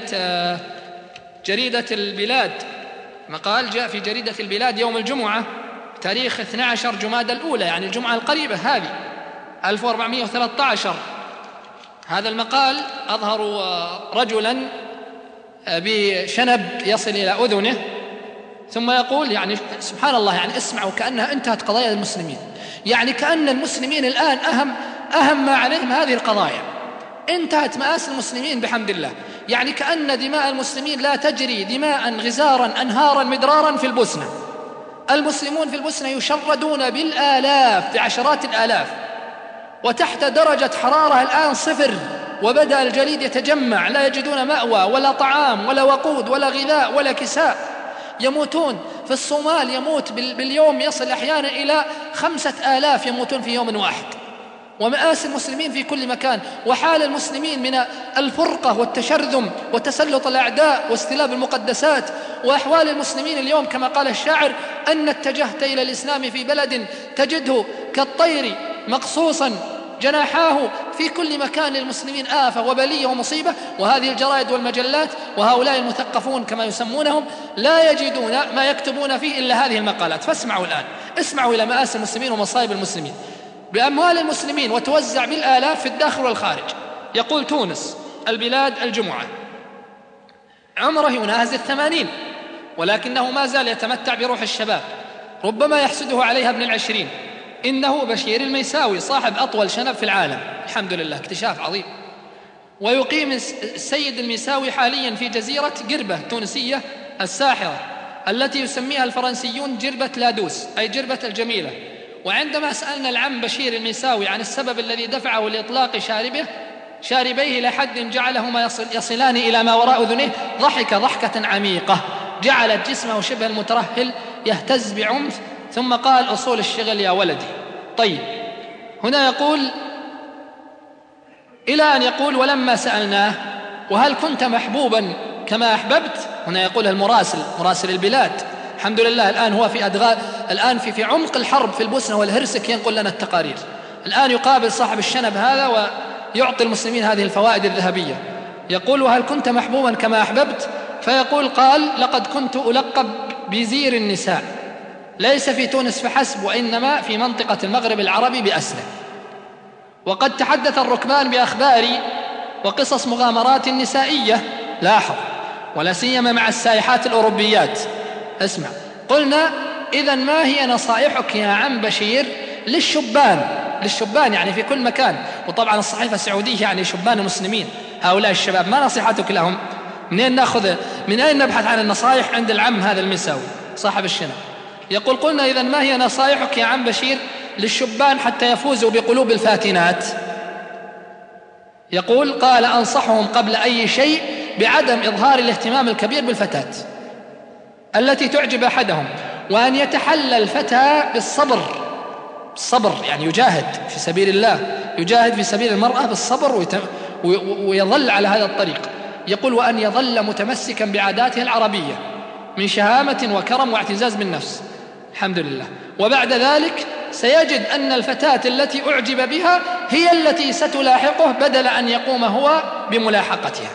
S2: جريدة البلاد، مقال جاء في جريدة البلاد يوم الجمعة تاريخ 12 جمادى الأولى، يعني الجمعة القريبة هذه 1413. هذا المقال أظهر رجلا بشنب يصل إلى أذنه، ثم يقول، يعني سبحان الله، يعني اسمعوا كأنها انتهت قضايا المسلمين، يعني كأن المسلمين الآن أهم ما عليهم هذه القضايا، انتهت مآسي المسلمين بحمد الله، يعني كأن دماء المسلمين لا تجري دماء غزارا أنهارا مدرارا في البوسنة. المسلمون في البوسنة يشردون بالآلاف، بعشرات الآلاف، وتحت درجة حرارة الآن 0، وبدأ الجليد يتجمع، لا يجدون مأوى ولا طعام ولا وقود ولا غذاء ولا كساء، يموتون. في الصومال يموت باليوم يصل أحيانا إلى 5000 يموتون في يوم واحد، ومآسي المسلمين في كل مكان، وحال المسلمين من الفرقة والتشرذم وتسلط الأعداء واستلاب المقدسات، وأحوال المسلمين اليوم كما قال الشاعر: أن اتجهت إلى الإسلام في بلد تجده كالطير مقصوصا جناحاه، في كل مكان للمسلمين آفة وبلية ومصيبة. وهذه الجرائد والمجلات وهؤلاء المثقفون كما يسمونهم لا يجدون ما يكتبون فيه إلا هذه المقالات. فاسمعوا الآن، اسمعوا إلى مآسي المسلمين ومصائب المسلمين بأموال المسلمين، وتوزع بالآلاف في الداخل والخارج. يقول تونس البلاد الجمعة: عمره يناهز 80، ولكنه ما زال يتمتع بروح الشباب، ربما يحسده عليها ابن 20. إنه بشير الميساوي صاحب أطول شنب في العالم، الحمد لله، اكتشاف عظيم. ويقيم السيد الميساوي حاليا في جزيرة جربة تونسية الساحرة، التي يسميها الفرنسيون جربة لادوس، أي جربة الجميلة. وعندما سألنا العم بشير الميساوي عن السبب الذي دفعه لإطلاق شاربيه لحد جعلهما يصلان إلى ما وراء أذنيه، ضحك ضحكة عميقة جعلت جسمه شبه المترهل يهتز بعنف، ثم قال: أصول الشغل يا ولدي. طيب، هنا يقول إلى أن يقول: ولما سألناه: وهل كنت محبوبا كما أحببت؟ هنا يقول المراسل، مراسل البلاد، الحمد لله الآن هو في الآن في عمق الحرب في البوسنة والهرسك، ينقل لنا التقارير. الآن يقابل صاحب الشنب هذا ويعطي المسلمين هذه الفوائد الذهبية. يقول: وهل كنت محبوبا كما أحببت؟ فيقول: قال: لقد كنت ألقب بزير النساء، ليس في تونس فحسب، وإنما في منطقة المغرب العربي بأسره. وقد تحدث الركبان بأخباري وقصص مغامرات نسائية، لاحظ، ولا سيما مع السائحات الأوروبيات. اسمع، قلنا: إذن ما هي نصائحك يا عم بشير للشبان يعني في كل مكان، وطبعا الصحيفة السعودية يعني شبان المسلمين، هؤلاء الشباب، ما نصيحتك لهم؟ من أين نبحث عن النصائح عند العم هذا المساوي صاحب الشنب؟ يقول: قلنا: إذن ما هي نصائحك يا عم بشير للشبان حتى يفوزوا بقلوب الفاتنات؟ يقول: قال: أنصحهم قبل أي شيء بعدم إظهار الاهتمام الكبير بالفتاة التي تعجب أحدهم، وأن يتحلى الفتى بالصبر، يعني يجاهد في سبيل الله، يجاهد في سبيل المرأة بالصبر ويظل على هذا الطريق. يقول: وأن يظل متمسكا بعاداته العربية من شهامة وكرم واعتزاز بالنفس، الحمد لله. وبعد ذلك سيجد أن الفتاة التي أعجب بها هي التي ستلاحقه بدل أن يقوم هو بملاحقتها.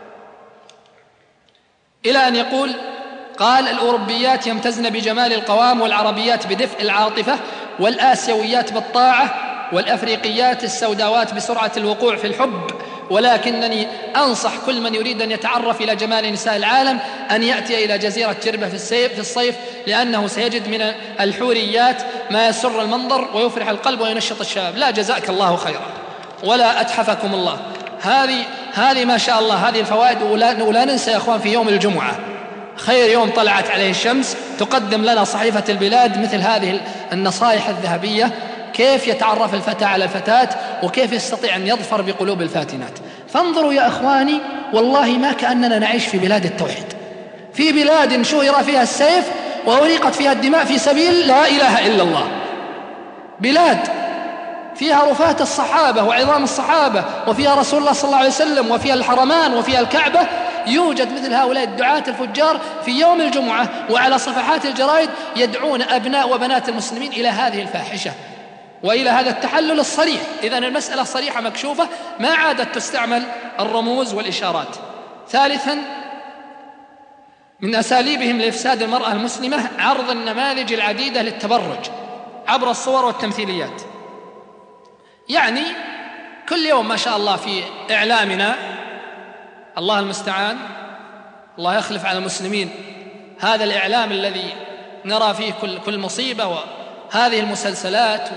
S2: إلى أن يقول: قال: الأوروبيات يمتزن بجمال القوام، والعربيات بدفء العاطفة، والآسيويات بالطاعة، والأفريقيات السوداوات بسرعة الوقوع في الحب. ولكنني أنصح كل من يريد أن يتعرف إلى جمال نساء العالم أن يأتي إلى جزيرة جربة في الصيف، لأنه سيجد من الحوريات ما يسر المنظر ويفرح القلب وينشط الشباب. لا، جزاك الله خيرا ولا أتحفكم الله. هذه ما شاء الله هذه الفوائد. ولا ننسى يا أخوان في يوم الجمعة خير يوم طلعت عليه الشمس تقدم لنا صحيفة البلاد مثل هذه النصائح الذهبية، كيف يتعرف الفتى على الفتاة وكيف يستطيع أن يظفر بقلوب الفاتنات. فانظروا يا أخواني، والله ما كأننا نعيش في بلاد التوحيد، في بلاد شهر فيها السيف وأريقت فيها الدماء في سبيل لا إله إلا الله، بلاد فيها رفاة الصحابة وعظام الصحابة، وفيها رسول الله صلى الله عليه وسلم، وفيها الحرمان، وفيها الكعبة. يوجد مثل هؤلاء الدعاة الفجار في يوم الجمعة وعلى صفحات الجرائد يدعون أبناء وبنات المسلمين إلى هذه الفاحشة وإلى هذا التحلل الصريح. إذن المسألة صريحة مكشوفة، ما عادت تستعمل الرموز والإشارات. ثالثا، من أساليبهم لإفساد المرأة المسلمة عرض النماذج العديدة للتبرج عبر الصور والتمثيليات. يعني كل يوم ما شاء الله في إعلامنا، الله المستعان، الله يخلف على المسلمين هذا الإعلام الذي نرى فيه كل مصيبة، وهذه المسلسلات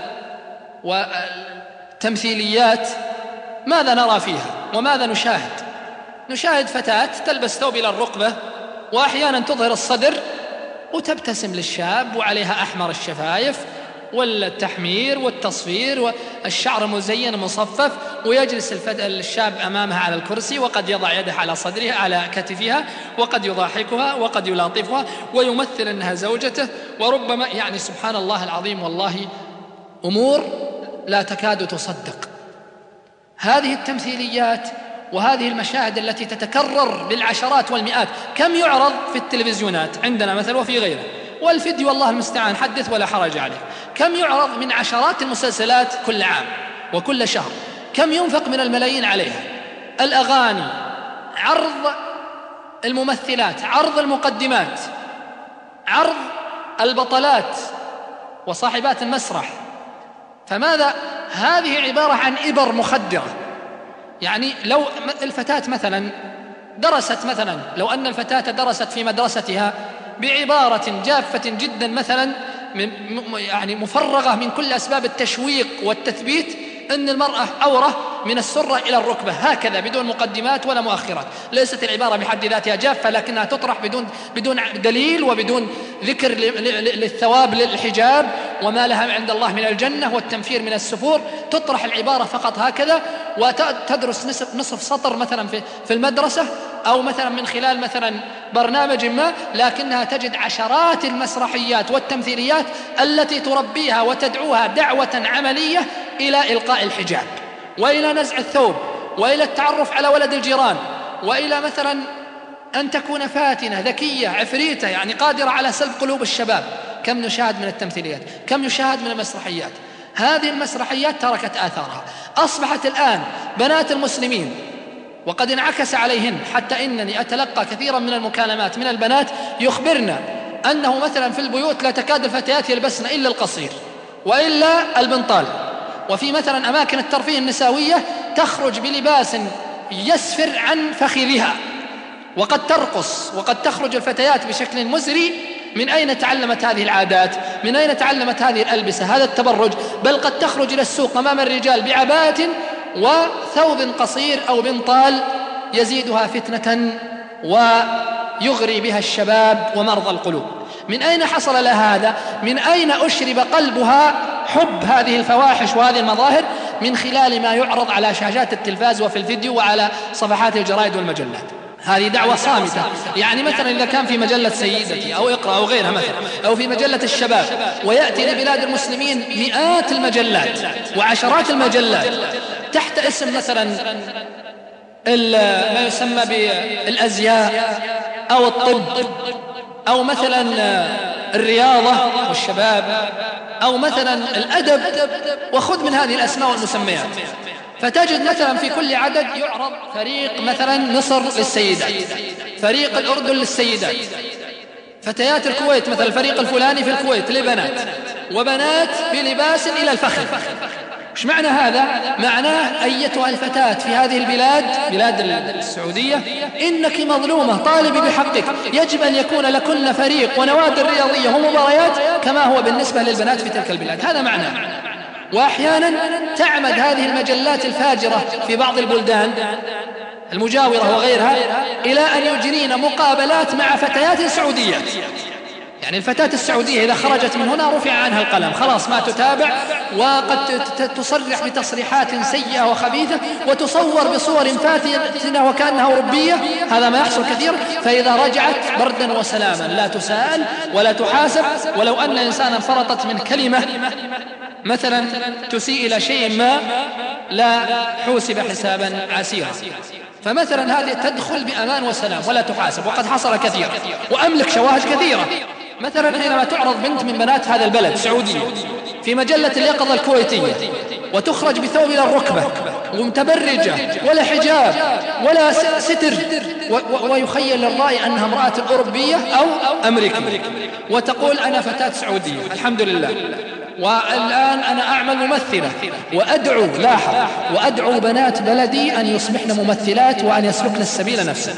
S2: والتمثيليات. ماذا نرى فيها وماذا نشاهد؟ نشاهد فتاة تلبس ثوب إلى الركبة وأحيانا تظهر الصدر وتبتسم للشاب وعليها أحمر الشفايف والتحمير والتصفير والشعر مزين مصفف، ويجلس الشاب أمامها على الكرسي وقد يضع يده على صدرها على كتفها وقد يضاحكها وقد يلاطفها ويمثل أنها زوجته، وربما يعني سبحان الله العظيم والله أمور لا تكاد تصدق. هذه التمثيليات وهذه المشاهد التي تتكرر بالعشرات والمئات، كم يعرض في التلفزيونات عندنا مثل وفي غيره، والفيديو الله المستعان حدث ولا حرج عليه، كم يعرض من عشرات المسلسلات كل عام وكل شهر، كم ينفق من الملايين عليها، الأغاني، عرض الممثلات، عرض المقدمات، عرض البطلات وصاحبات المسرح. فماذا؟ هذه عبارة عن إبر مخدرة. يعني لو الفتاة مثلا درست، مثلا لو أن الفتاة درست في مدرستها بعبارة جافة جدا مثلا يعني مفرغة من كل أسباب التشويق والتثبيت، أن المرأة عورة من السرة إلى الركبة هكذا بدون مقدمات ولا مؤخرات، ليست العبارة بحد ذاتها جافة لكنها تطرح بدون دليل وبدون ذكر للثواب للحجاب وما لها عند الله من الجنة والتنفير من السفور، تطرح العبارة فقط هكذا وتدرس نصف سطر مثلا في المدرسة أو مثلا من خلال مثلا برنامج ما، لكنها تجد عشرات المسرحيات والتمثيليات التي تربيها وتدعوها دعوة عملية إلى إلقاء الحجاب وإلى نزع الثوب وإلى التعرف على ولد الجيران وإلى مثلا أن تكون فاتنة ذكية عفريتة يعني قادرة على سلب قلوب الشباب. كم نشاهد من التمثيليات، كم يشاهد من المسرحيات. هذه المسرحيات تركت آثارها، أصبحت الآن بنات المسلمين وقد انعكس عليهن، حتى إنني أتلقى كثيرا من المكالمات من البنات يخبرنا أنه مثلا في البيوت لا تكاد الفتيات يلبسن إلا القصير وإلا البنطال، وفي مثلا أماكن الترفيه النسوية تخرج بلباس يسفر عن فخذها وقد ترقص وقد تخرج الفتيات بشكل مزري. من أين تعلمت هذه العادات؟ من أين تعلمت هذه الألبسة؟ هذا التبرج. بل قد تخرج إلى السوق أمام الرجال بعباءة وثوب قصير أو بنطال يزيدها فتنة ويغري بها الشباب ومرضى القلوب. من أين حصل لها هذا؟ من أين أشرب قلبها حب هذه الفواحش وهذه المظاهر؟ من خلال ما يعرض على شاشات التلفاز وفي الفيديو وعلى صفحات الجرائد والمجلات. هذه دعوة صامتة. يعني مثلا إذا كان في مجلة سيدتي أو اقرأ أو غيرها مثلا أو في مجلة الشباب، ويأتي لبلاد المسلمين مئات المجلات وعشرات المجلات تحت اسم مثلا ما يسمى بالأزياء أو الطب أو مثلا الرياضة والشباب أو مثلا الأدب، وخذ من هذه الأسماء والمسميات، فتجد مثلا في كل عدد يعرض فريق مثلا مصر للسيدات، فريق الأردن للسيدات، فتيات الكويت مثلا الفريق الفلاني في الكويت لبنات، وبنات بلباس إلى الفخذ. إيش معنى هذا؟ معناه أيتها الفتاة في هذه البلاد، بلاد السعودية، إنك مظلومة، طالبي بحقك، يجب أن يكون لكن فريق ونوادي رياضية ومباريات كما هو بالنسبة للبنات في تلك البلاد. هذا معناه. وأحيانا تعمد هذه المجلات الفاجرة في بعض البلدان المجاورة وغيرها إلى أن يجرين مقابلات مع فتيات سعوديات، يعني الفتاة السعودية إذا خرجت من هنا رفع عنها القلم، خلاص ما تتابع، وقد تصرح بتصريحات سيئة وخبيثة، وتصور بصور فاتنة وكأنها أوروبية. هذا ما يحصل كثير. فإذا رجعت بردا وسلاما لا تسأل ولا تحاسب، ولو أن إنسانا فرطت من كلمة مثلا تسيء إلى شيء ما لا حوسب حسابا عسيرا. فمثلا هذه تدخل بأمان وسلام ولا تحاسب، وقد حصل كثيرا، وأملك شواهد كثيرة. مثلا حينما تعرض بنت من بنات هذا البلد سعودية في مجلة اليقظة الكويتية، وتخرج بثوب إلى الركبة ومتبرجة ولا حجاب ولا ستر، ويخيل للرأي أنها امرأة أوروبية أو أمريكية، وتقول أنا فتاة سعودية الحمد لله، والآن أنا أعمل ممثلة، وأدعو، لاحظ، وأدعو بنات بلدي أن يصبحن ممثلات وأن يسلكن السبيل نفسه.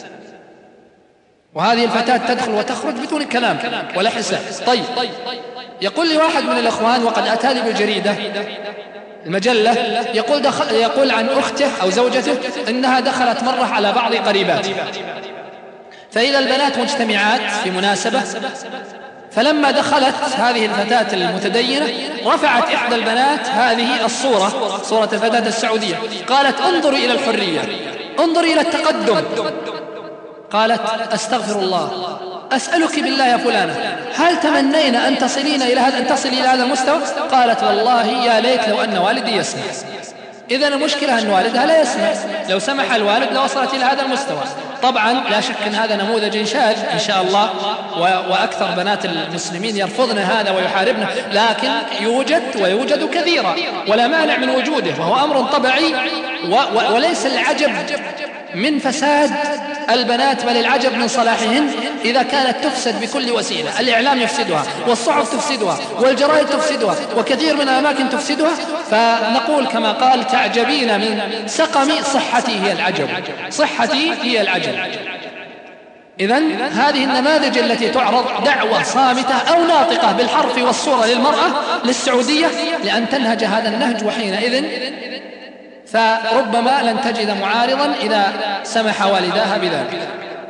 S2: وهذه الفتاة تدخل وتخرج بدون كلام ولا حساب. طيب، يقول لي واحد من الأخوان وقد أتى لي بالجريدة المجلة، يقول عن أخته أو زوجته إنها دخلت مرة على بعض قريباته، فإذا البنات مجتمعات في مناسبة، فلما دخلت هذه الفتاة المتدينة رفعت إحدى البنات هذه الصورة، صورة الفتاة السعودية، قالت انظري إلى الحرية، انظري إلى التقدم. قالت أستغفر الله، أسألك بالله يا فلانة، هل تمنين أن تصلين إلى هذا المستوى؟ قالت والله يا ليت لو أن والدي يسمع. إذن المشكلة أن والدها لا يسمع، لو سمح الوالد لوصلت إلى هذا المستوى. طبعا لا شك أن هذا نموذج شاذ إن شاء الله، وأكثر بنات المسلمين يرفضن هذا ويحاربنه، لكن يوجد كثيرا ولا مانع من وجوده، وهو أمر طبيعي، وليس العجب من فساد البنات بل العجب من صلاحهن إذا كانت تفسد بكل وسيلة. الإعلام يفسدها، والصحف تفسدها، والجرائد تفسدها، وكثير من الأماكن تفسدها. فنقول كما قال تعجبين من سقم صحتي هي العجب، صحتي هي العجب. إذن هذه النماذج التي تعرض دعوة صامتة أو ناطقة بالحرف والصورة للمرأة للسعودية لأن تنهج هذا النهج، وحينئذ فربما لن تجد معارضا إذا سمح والداها بذلك.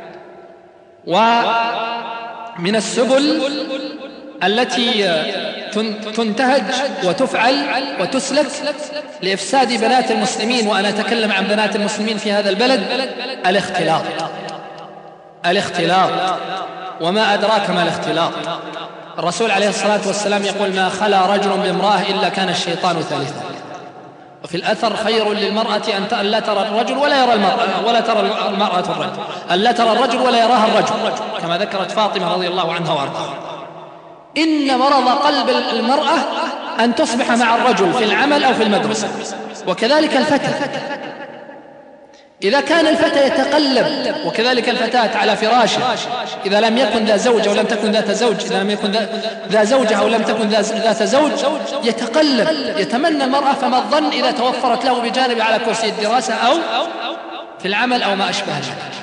S2: ومن السبل التي تنتهج وتفعل وتسلك لإفساد بنات المسلمين، وأنا أتكلم عن بنات المسلمين في هذا البلد، الاختلاط. وما أدراك ما الاختلاط؟ الرسول عليه الصلاة والسلام يقول ما خلا رجل بامرأة إلا كان الشيطان ثالثا. وفي الأثر خير للمرأة أن لا ترى الرجل ولا يرى المرأة، ولا ترى المرأة الرجل، أن لا ترى الرجل ولا يراها الرجل، كما ذكرت فاطمة رضي الله عنها وارضاها. إن مرض قلب المرأة أن تصبح مع الرجل في العمل أو في المدرسة. وكذلك الفتى، إذا كان الفتى يتقلب، وكذلك الفتاة على فراشه إذا لم يكن ذا زوج أو لم تكن ذات زوج، إذا لم يكن ذا زوجة أو لم تكن ذات زوج، يتقلب يتمنى المرأة، فما الظن إذا توفرت له بجانب على كرسي الدراسة أو في العمل أو ما أشبه ذلك.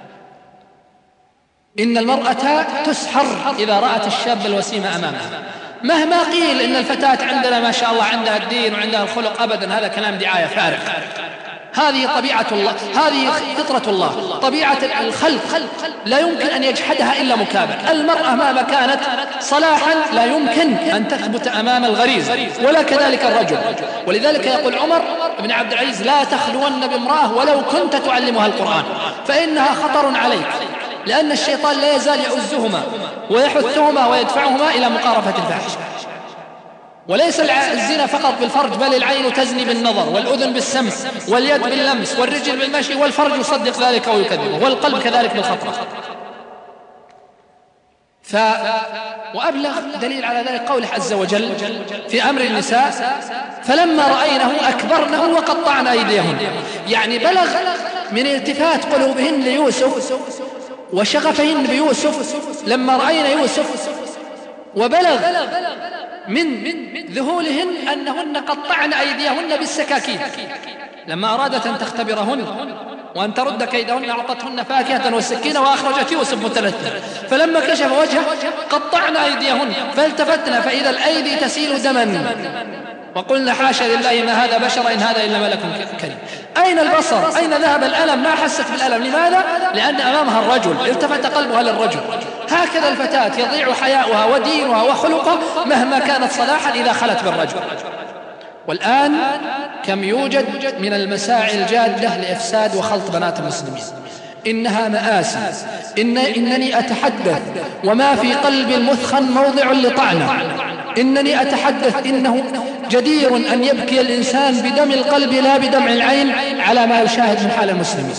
S2: إن المرأة تسحر إذا رأت الشاب الوسيم أمامها. مهما قيل إن الفتاة عندنا ما شاء الله عندها الدين وعندها الخلق، أبدا هذا كلام دعاية فارغ. هذه طبيعة الله، هذه فطرة الله، طبيعة الخلق لا يمكن أن يجحدها إلا مكابر. المرأة مهما كانت صلاحا لا يمكن أن تثبت أمام الغريزة، ولا كذلك الرجل. ولذلك يقول عمر بن عبد العزيز لا تخلون بامرأة ولو كنت تعلمها القرآن، فإنها خطر عليك، لأن الشيطان لا يزال يعزهما ويحثهما ويدفعهما إلى مقارفة الفاحشة. وليس الزنا فقط بالفرج، بل العين تزني بالنظر، والأذن بالسمع، واليد باللمس، والرجل بالمشي، والفرج يصدق ذلك ويكذبه، والقلب كذلك بالخطرة. وأبلغ دليل على ذلك قوله عز وجل في أمر النساء: فلما رأينه أكبرنه وقطعن أيديهن. يعني بلغ من التفات قلوبهن ليوسف وشغفهن بيوسف لما رأينا يوسف، وبلغ من ذهولهن أنهن قطعن أيديهن بالسكاكين لما أرادت أن تختبرهن وأن ترد كيدهن أعطتهن فاكهة والسكينة وأخرجت يوسف متلثما، فلما كشف وجهه قطعن أيديهن فالتفتنا فإذا الأيدي تسيل دما وقلنا حاشا لله ما هذا بشر إن هذا إلا ملك كريم. أين البصر؟ أين ذهب الألم؟ ما حست بالألم. لماذا؟ لأن أمامها الرجل، التفت قلبها للرجل. هكذا الفتاة يضيع حياؤها ودينها وخلقها مهما كانت صلاحا إذا خلت بالرجل. والآن كم يوجد من المساعي الجادة لإفساد وخلط بنات المسلمين. إنها مآسي. إنني أتحدث وما في قلب المثخن موضع لطعنة. إنني أتحدث إنه جدير أن يبكي الإنسان بدم القلب لا بدمع العين على ما يشاهد من حال المسلمين.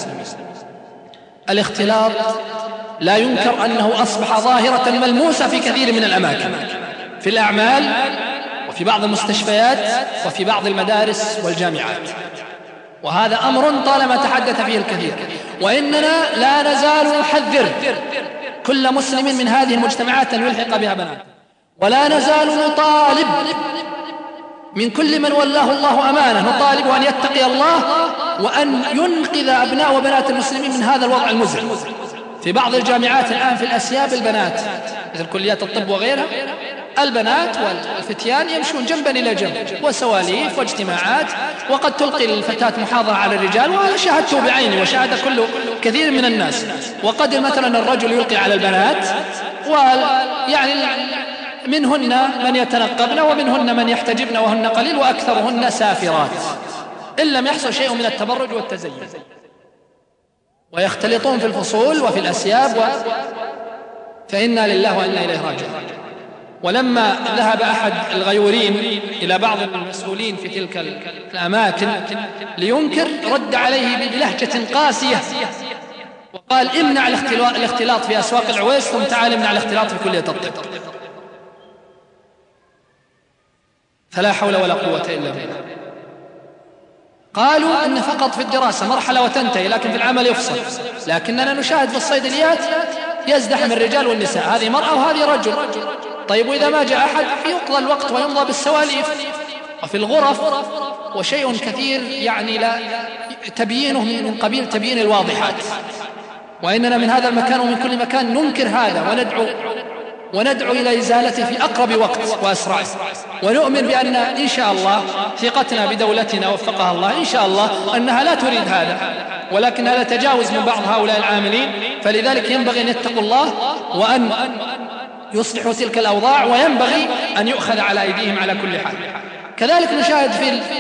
S2: الاختلاط لا ينكر أنه أصبح ظاهرة ملموسة في كثير من الأماكن، في الأعمال وفي بعض المستشفيات وفي بعض المدارس والجامعات، وهذا أمر طالما تحدث فيه الكثير. وإننا لا نزال نحذر كل مسلم من هذه المجتمعات أن يلحق بها بنات، ولا نزال نطالب من كل من ولاه الله أمانة، نطالب أن يتقي الله وأن ينقذ أبناء وبنات المسلمين من هذا الوضع المزعج. في بعض الجامعات الآن في الأسياب البنات مثل كليات الطب وغيرها، البنات والفتيان يمشون جنبا إلى جنب وسواليف واجتماعات، وقد تلقي الفتاة محاضرة على الرجال، وأنا شاهدته بعيني وشاهد كل كثير من الناس. وقد مثلا الرجل يلقي على البنات، ويعني منهن من يتنقبن ومنهن من يحتجبن وهن قليل وأكثرهن سافرات، إن لم يحصل شيء من التبرج والتزين، ويختلطون في الفصول وفي الأسياب فإنا لله وإنا إليه راجعون. ولما ذهب أحد الغيورين إلى بعض المسؤولين في تلك الأماكن لينكر، رد عليه بلهجة قاسية وقال: امنع الاختلاط في أسواق العويس ثم تعال امنع الاختلاط في كلية الطب. فلا حول ولا قوة إلا بالله. قالوا أن فقط في الدراسة مرحلة وتنتهي، لكن في العمل يفصل. لكننا نشاهد في الصيدليات يزدحم الرجال والنساء، هذه مرأة وهذه رجل. طيب وإذا ما جاء أحد يقضى الوقت ويمضى بالسواليف. وفي الغرف وشيء كثير يعني لا تبيينه من قبيل تبيين الواضحات. وإننا من هذا المكان ومن كل مكان ننكر هذا وندعو إلى إزالته في أقرب وقت وأسرع. ونؤمن بأن إن شاء الله ثقتنا بدولتنا وفقها الله إن شاء الله أنها لا تريد هذا، ولكن هذا تجاوز من بعض هؤلاء العاملين. فلذلك ينبغي أن يتقوا الله وأن يصلحوا تلك الأوضاع، وينبغي أن يؤخذ على أيديهم على كل حال. كذلك نشاهد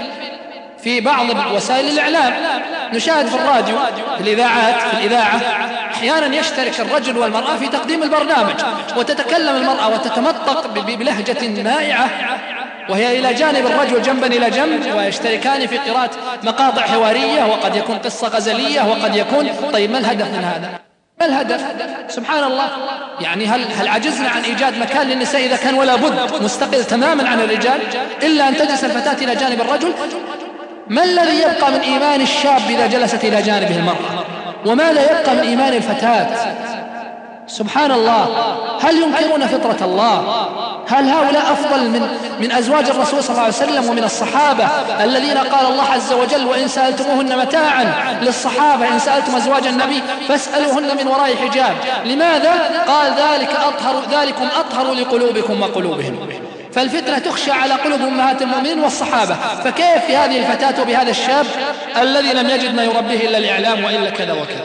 S2: في بعض وسائل الإعلام، نشاهد في الراديو، في الإذاعات، في الإذاعة أحيانا يشترك الرجل والمرأة في تقديم البرنامج، وتتكلم المرأة وتتمطق بلهجة مائعة وهي إلى جانب الرجل جنبا إلى جنب، ويشتركان في قراءة مقاطع حوارية، وقد يكون قصة غزلية وقد يكون. طيب ما الهدف من هذا؟ ما الهدف؟ سبحان الله. يعني هل عجزنا عن إيجاد مكان للنساء إذا كان ولا بد مستقل تماما عن الرجال إلا أن تجلس الفتاة إلى جانب الرجل؟ ما الذي يبقى من إيمان الشاب إذا جلست إلى جانبه المرأة؟ وما لا يبقى من إيمان الفتاة؟ سبحان الله. هل ينكرون فطرة الله؟ هل هؤلاء أفضل من أزواج الرسول صلى الله عليه وسلم ومن الصحابة الذين قال الله عز وجل: وإن سألتموهن متاعا؟ للصحابة إن سألتم أزواج النبي فاسألوهن من وراء حجاب. لماذا؟ قال: ذلكم أطهر لقلوبكم وقلوبهم. فالفتنة تخشى على قلوب أمهات المؤمنين والصحابة، فكيف في هذه الفتاة وبهذا الشاب الذي لم يجد ما يربيه إلا الإعلام وإلا كذا وكذا؟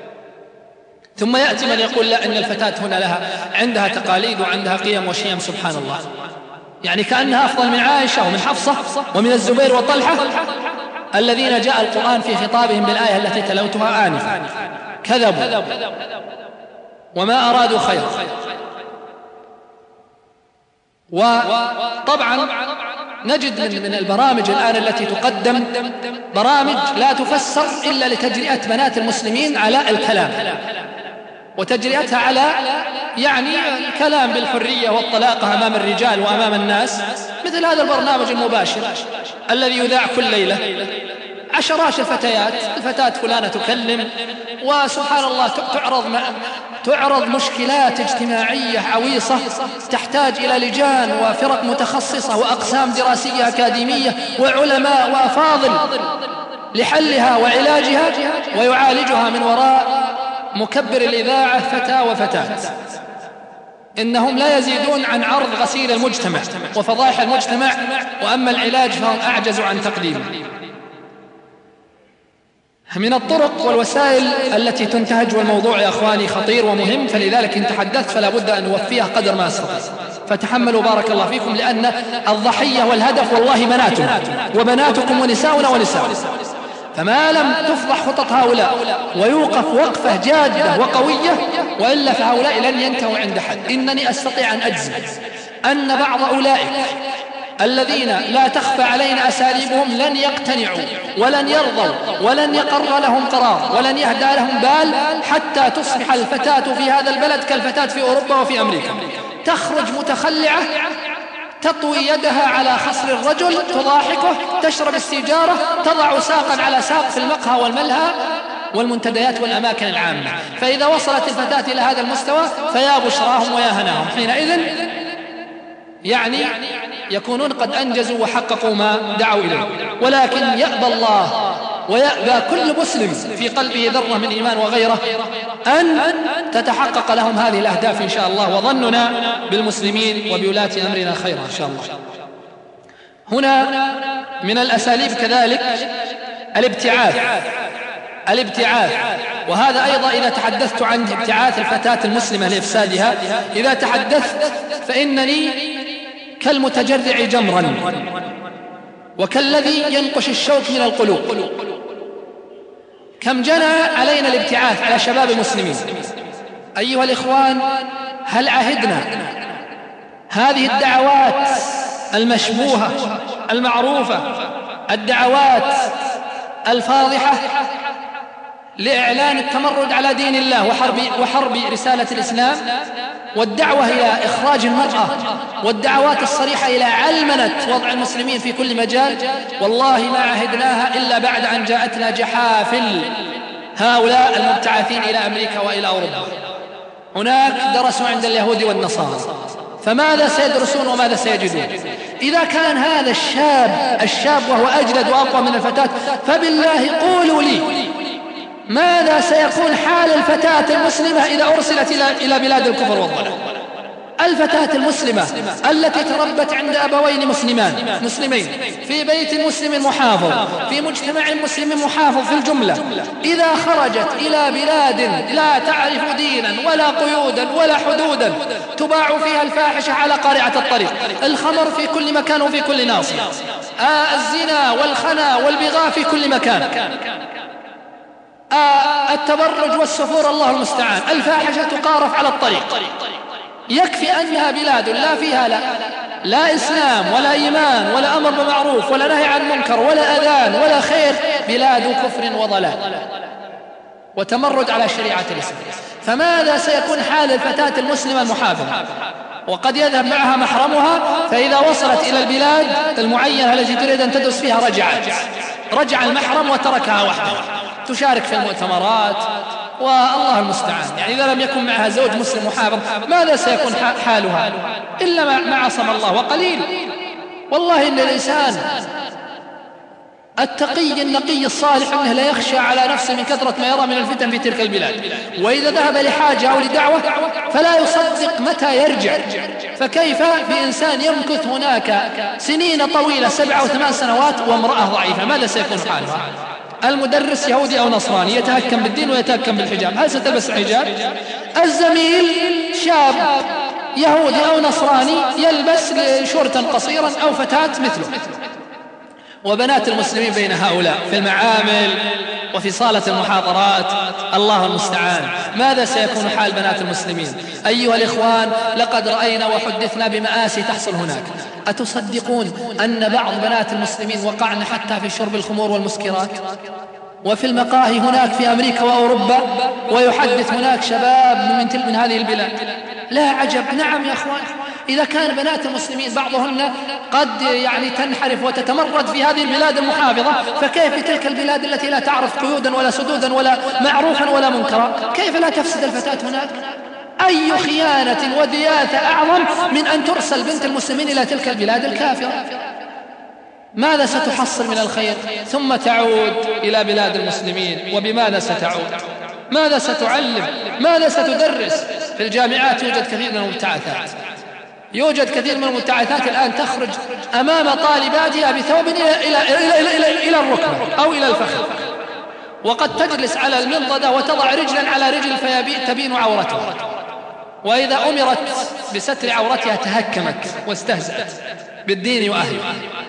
S2: ثم يأتي من يقول: لا، إن الفتاة هنا عندها تقاليد وعندها قيم وشيم. سبحان الله. يعني كأنها أفضل من عائشة ومن حفصة ومن الزبير وطلحة الذين جاء القرآن في خطابهم بالآية التي تلوتها آنفا. كذبوا وما أرادوا خيرا. وطبعا نجد من البرامج الآن التي تقدم برامج لا تفسر إلا لتجرئة بنات المسلمين على الكلام، وتجرئتها على يعني الكلام بالحرية والطلاقة أمام الرجال وأمام الناس، مثل هذا البرنامج المباشر الذي يذاع كل ليلة، عشرات الفتاة فلانة تكلم، وسبحان الله تعرض مشكلات اجتماعية عويصة تحتاج إلى لجان وفرق متخصصة وأقسام دراسية أكاديمية وعلماء وأفاضل لحلها وعلاجها، ويعالجها من وراء مكبر الإذاعة فتى وفتاة. إنهم لا يزيدون عن عرض غسيل المجتمع وفضائح المجتمع، وأما العلاج فهم أعجز عن تقديمه. من الطرق والوسائل التي تنتهج، والموضوع يا أخواني خطير ومهم، فلذلك إن تحدثت فلا بد أن نوفيه قدر ما أستطيع، فتحملوا بارك الله فيكم، لأن الضحية والهدف والله بناتنا وبناتكم ونساؤنا ونساؤنا. فما لم تفضح خطط هؤلاء ويوقف وقفة جادة وقوية، وإلا فهؤلاء لن ينتهوا عند حد. إنني أستطيع أن أجزم أن بعض أولئك الذين لا تخفى علينا أساليبهم لن يقتنعوا ولن يرضوا ولن يقر لهم قرار ولن يهدى لهم بال حتى تصبح الفتاة في هذا البلد كالفتاة في أوروبا وفي أمريكا، تخرج متخلعة تطوي يدها على خصر الرجل تضاحكه، تشرب السيجارة، تضع ساقا على ساق في المقهى والملهى والمنتديات والأماكن العامة. فإذا وصلت الفتاة إلى هذا المستوى فيا بشراهم ويا هناهم، حينئذ يعني يكونون قد أنجزوا وحققوا ما دعوا إليه. ولكن يأبى الله ويأبى كل مسلم في قلبه ذرة من إيمان وغيره أن تتحقق لهم هذه الأهداف إن شاء الله، وظننا بالمسلمين وبولاة أمرنا خيرا إن شاء الله. هنا من الأساليب كذلك الابتعاث، وهذا أيضا إذا تحدثت عن ابتعاث الفتاة المسلمة لإفسادها، إذا تحدثت فإنني كالمتجرع جمرا وكالذي ينقش الشوك من القلوب. كم جنى علينا الابتعاث على شباب المسلمين. أيها الإخوان، هل عهدنا هذه الدعوات المشبوهة المعروفة، الدعوات الفاضحة لإعلان التمرد على دين الله وحرب رسالة الإسلام، والدعوة إلى إخراج المرأة، والدعوات الصريحة إلى علمنة وضع المسلمين في كل مجال؟ والله ما عهدناها إلا بعد أن جاءتنا جحافل هؤلاء المبتعثين إلى أمريكا وإلى أوروبا. هناك درسوا عند اليهود والنصارى، فماذا سيدرسون وماذا سيجدون؟ إذا كان هذا الشاب وهو أجلد وأقوى من الفتاة، فبالله قولوا لي ماذا سيكون حال الفتاة المسلمة إذا أرسلت إلى بلاد الكفر والضلال؟ الفتاة المسلمة التي تربت عند أبوين مسلمين في بيت مسلم محافظ في مجتمع مسلم محافظ في الجملة، إذا خرجت إلى بلاد لا تعرف دينا ولا قيودا ولا حدودا، تباع فيها الفاحشة على قارعة الطريق، الخمر في كل مكان وفي كل ناصية، الزنا والخنا والبغاء في كل مكان، التبرج والسفور الله المستعان، الفاحشة تقارف على الطريق. يكفي أنها بلاد لا فيها لا إسلام ولا إيمان ولا أمر بمعروف ولا نهي عن منكر ولا أذان ولا خير، بلاد كفر وضلال وتمرد على شريعة الإسلام. فماذا سيكون حال الفتاة المسلمة المحافظة؟ وقد يذهب معها محرمها، فإذا وصلت إلى البلاد المعينة التي تريد أن تدرس فيها رجع المحرم وتركها وحدها، تشارك في المؤتمرات والله المستعان. يعني إذا لم يكن معها زوج مسلم محافظ ماذا سيكون حالها؟ إلا ما عصم الله، وقليل والله إن الإنسان التقي النقي الصالح أنه لا يخشى على نفسه من كثرة ما يرى من الفتن في تلك البلاد، وإذا ذهب لحاجة أو لدعوة فلا يصدق متى يرجع. فكيف بإنسان يمكث هناك سنين طويلة 7 أو 8 سنوات وامرأة ضعيفة؟ ماذا سيكون حالها؟ المدرس يهودي أو نصراني يتهكم بالدين ويتهكم بالحجاب، هل ستلبس الحجاب؟ الزميل شاب يهودي أو نصراني يلبس شورتا قصيرا أو فتاة مثله. وبنات المسلمين بين هؤلاء في المعامل وفي صالة المحاضرات، الله المستعان. ماذا سيكون حال بنات المسلمين؟ أيها الإخوان، لقد رأينا وحدثنا بمآسي تحصل هناك. أتصدقون أن بعض بنات المسلمين وقعن حتى في شرب الخمور والمسكرات وفي المقاهي هناك في أمريكا وأوروبا؟ ويحدث هناك شباب من هذه البلاد لا عجب. نعم يا أخوان، إذا كان بنات المسلمين بعضهن قد يعني تنحرف وتتمرد في هذه البلاد المحافظة، فكيف في تلك البلاد التي لا تعرف قيودا ولا سدودا ولا معروفا ولا منكرا؟ كيف لا تفسد الفتاة هناك؟ أي خيانة ودياثة أعظم من أن ترسل بنت المسلمين إلى تلك البلاد الكافرة؟ ماذا ستحصل من الخير؟ ثم تعود إلى بلاد المسلمين، وبماذا ستعود؟ ماذا ستعلم؟ ماذا ستدرس؟ في الجامعات يوجد كثير من المبتعثات، يوجد كثير من المبتعثات الآن تخرج أمام طالباتها بثوب إلى الركبة أو إلى الفخذ، وقد تجلس على المنضدة وتضع رجلا على رجل تبين عورتها، وإذا أمرت بستر عورتها تهكمت واستهزأت بالدين وأهله.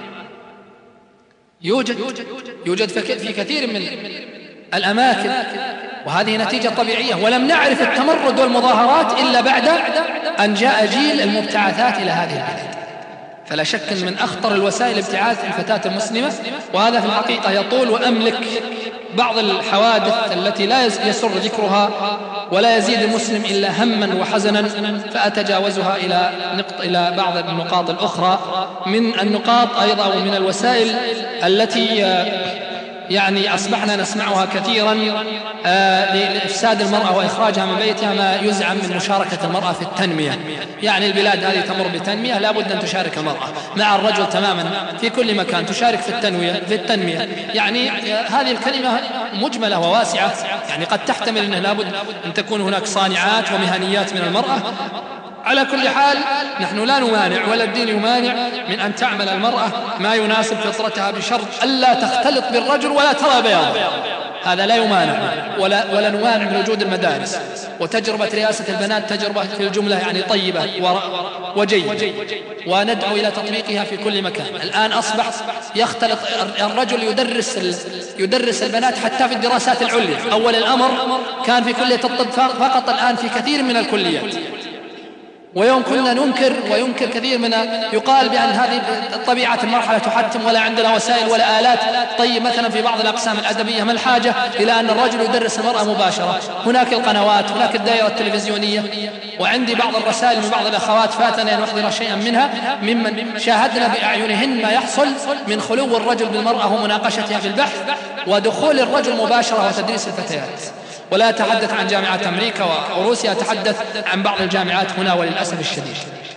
S2: يوجد في كثير من الأماكن، وهذه نتيجة طبيعية. ولم نعرف التمرد والمظاهرات إلا بعد أن جاء جيل المبتعثات إلى هذه البلاد. فلا شك أن من أخطر الوسائل ابتعاث الفتاة المسلمة، وهذا في الحقيقة يطول وأملك بعض الحوادث التي لا يسر ذكرها ولا يزيد المسلم إلا هما وحزنا، فأتجاوزها إلى بعض النقاط الأخرى. من النقاط أيضا ومن الوسائل التي يعني أصبحنا نسمعها كثيرا لإفساد المرأة وإخراجها من بيتها، ما يزعم من مشاركة المرأة في التنمية. يعني البلاد هذه تمر بتنمية، لا بد أن تشارك المرأة مع الرجل تماما في كل مكان، تشارك في التنمية. يعني هذه الكلمة مجملة وواسعة، يعني قد تحتمل أنه لا بد أن تكون هناك صانعات ومهنيات من المرأة. على كل حال نحن لا نمانع ولا الدين يمانع من أن تعمل المرأة ما يناسب فطرتها، بشرط ألا تختلط بالرجل ولا ترى بياض، هذا لا يمانع. ولا نمانع من وجود المدارس، وتجربة رئاسة البنات تجربة في الجملة يعني طيبة وجيدة، وندعو إلى تطبيقها في كل مكان. الآن أصبح يختلط الرجل يدرس البنات حتى في الدراسات العليا. أول الأمر كان في كلية الطب فقط، الآن في كثير من الكليات. ويوم كنا ننكر وينكر كثير من يقال بأن هذه طبيعة المرحلة تحتم، ولا عندنا وسائل ولا آلات. طيب مثلا في بعض الأقسام الأدبية ما الحاجة إلى أن الرجل يدرس المرأة مباشرة؟ هناك القنوات، هناك الدائرة التلفزيونية. وعندي بعض الرسائل من بعض الأخوات فاتنا أن نحضر شيئا منها ممن شاهدنا بأعينهن ما يحصل من خلو الرجل بالمرأة ومناقشتها في البحث، ودخول الرجل مباشرة وتدريس الفتيات. ولا أتحدث عن جامعات أمريكا وروسيا، أتحدث عن بعض الجامعات هنا وللأسف الشديد.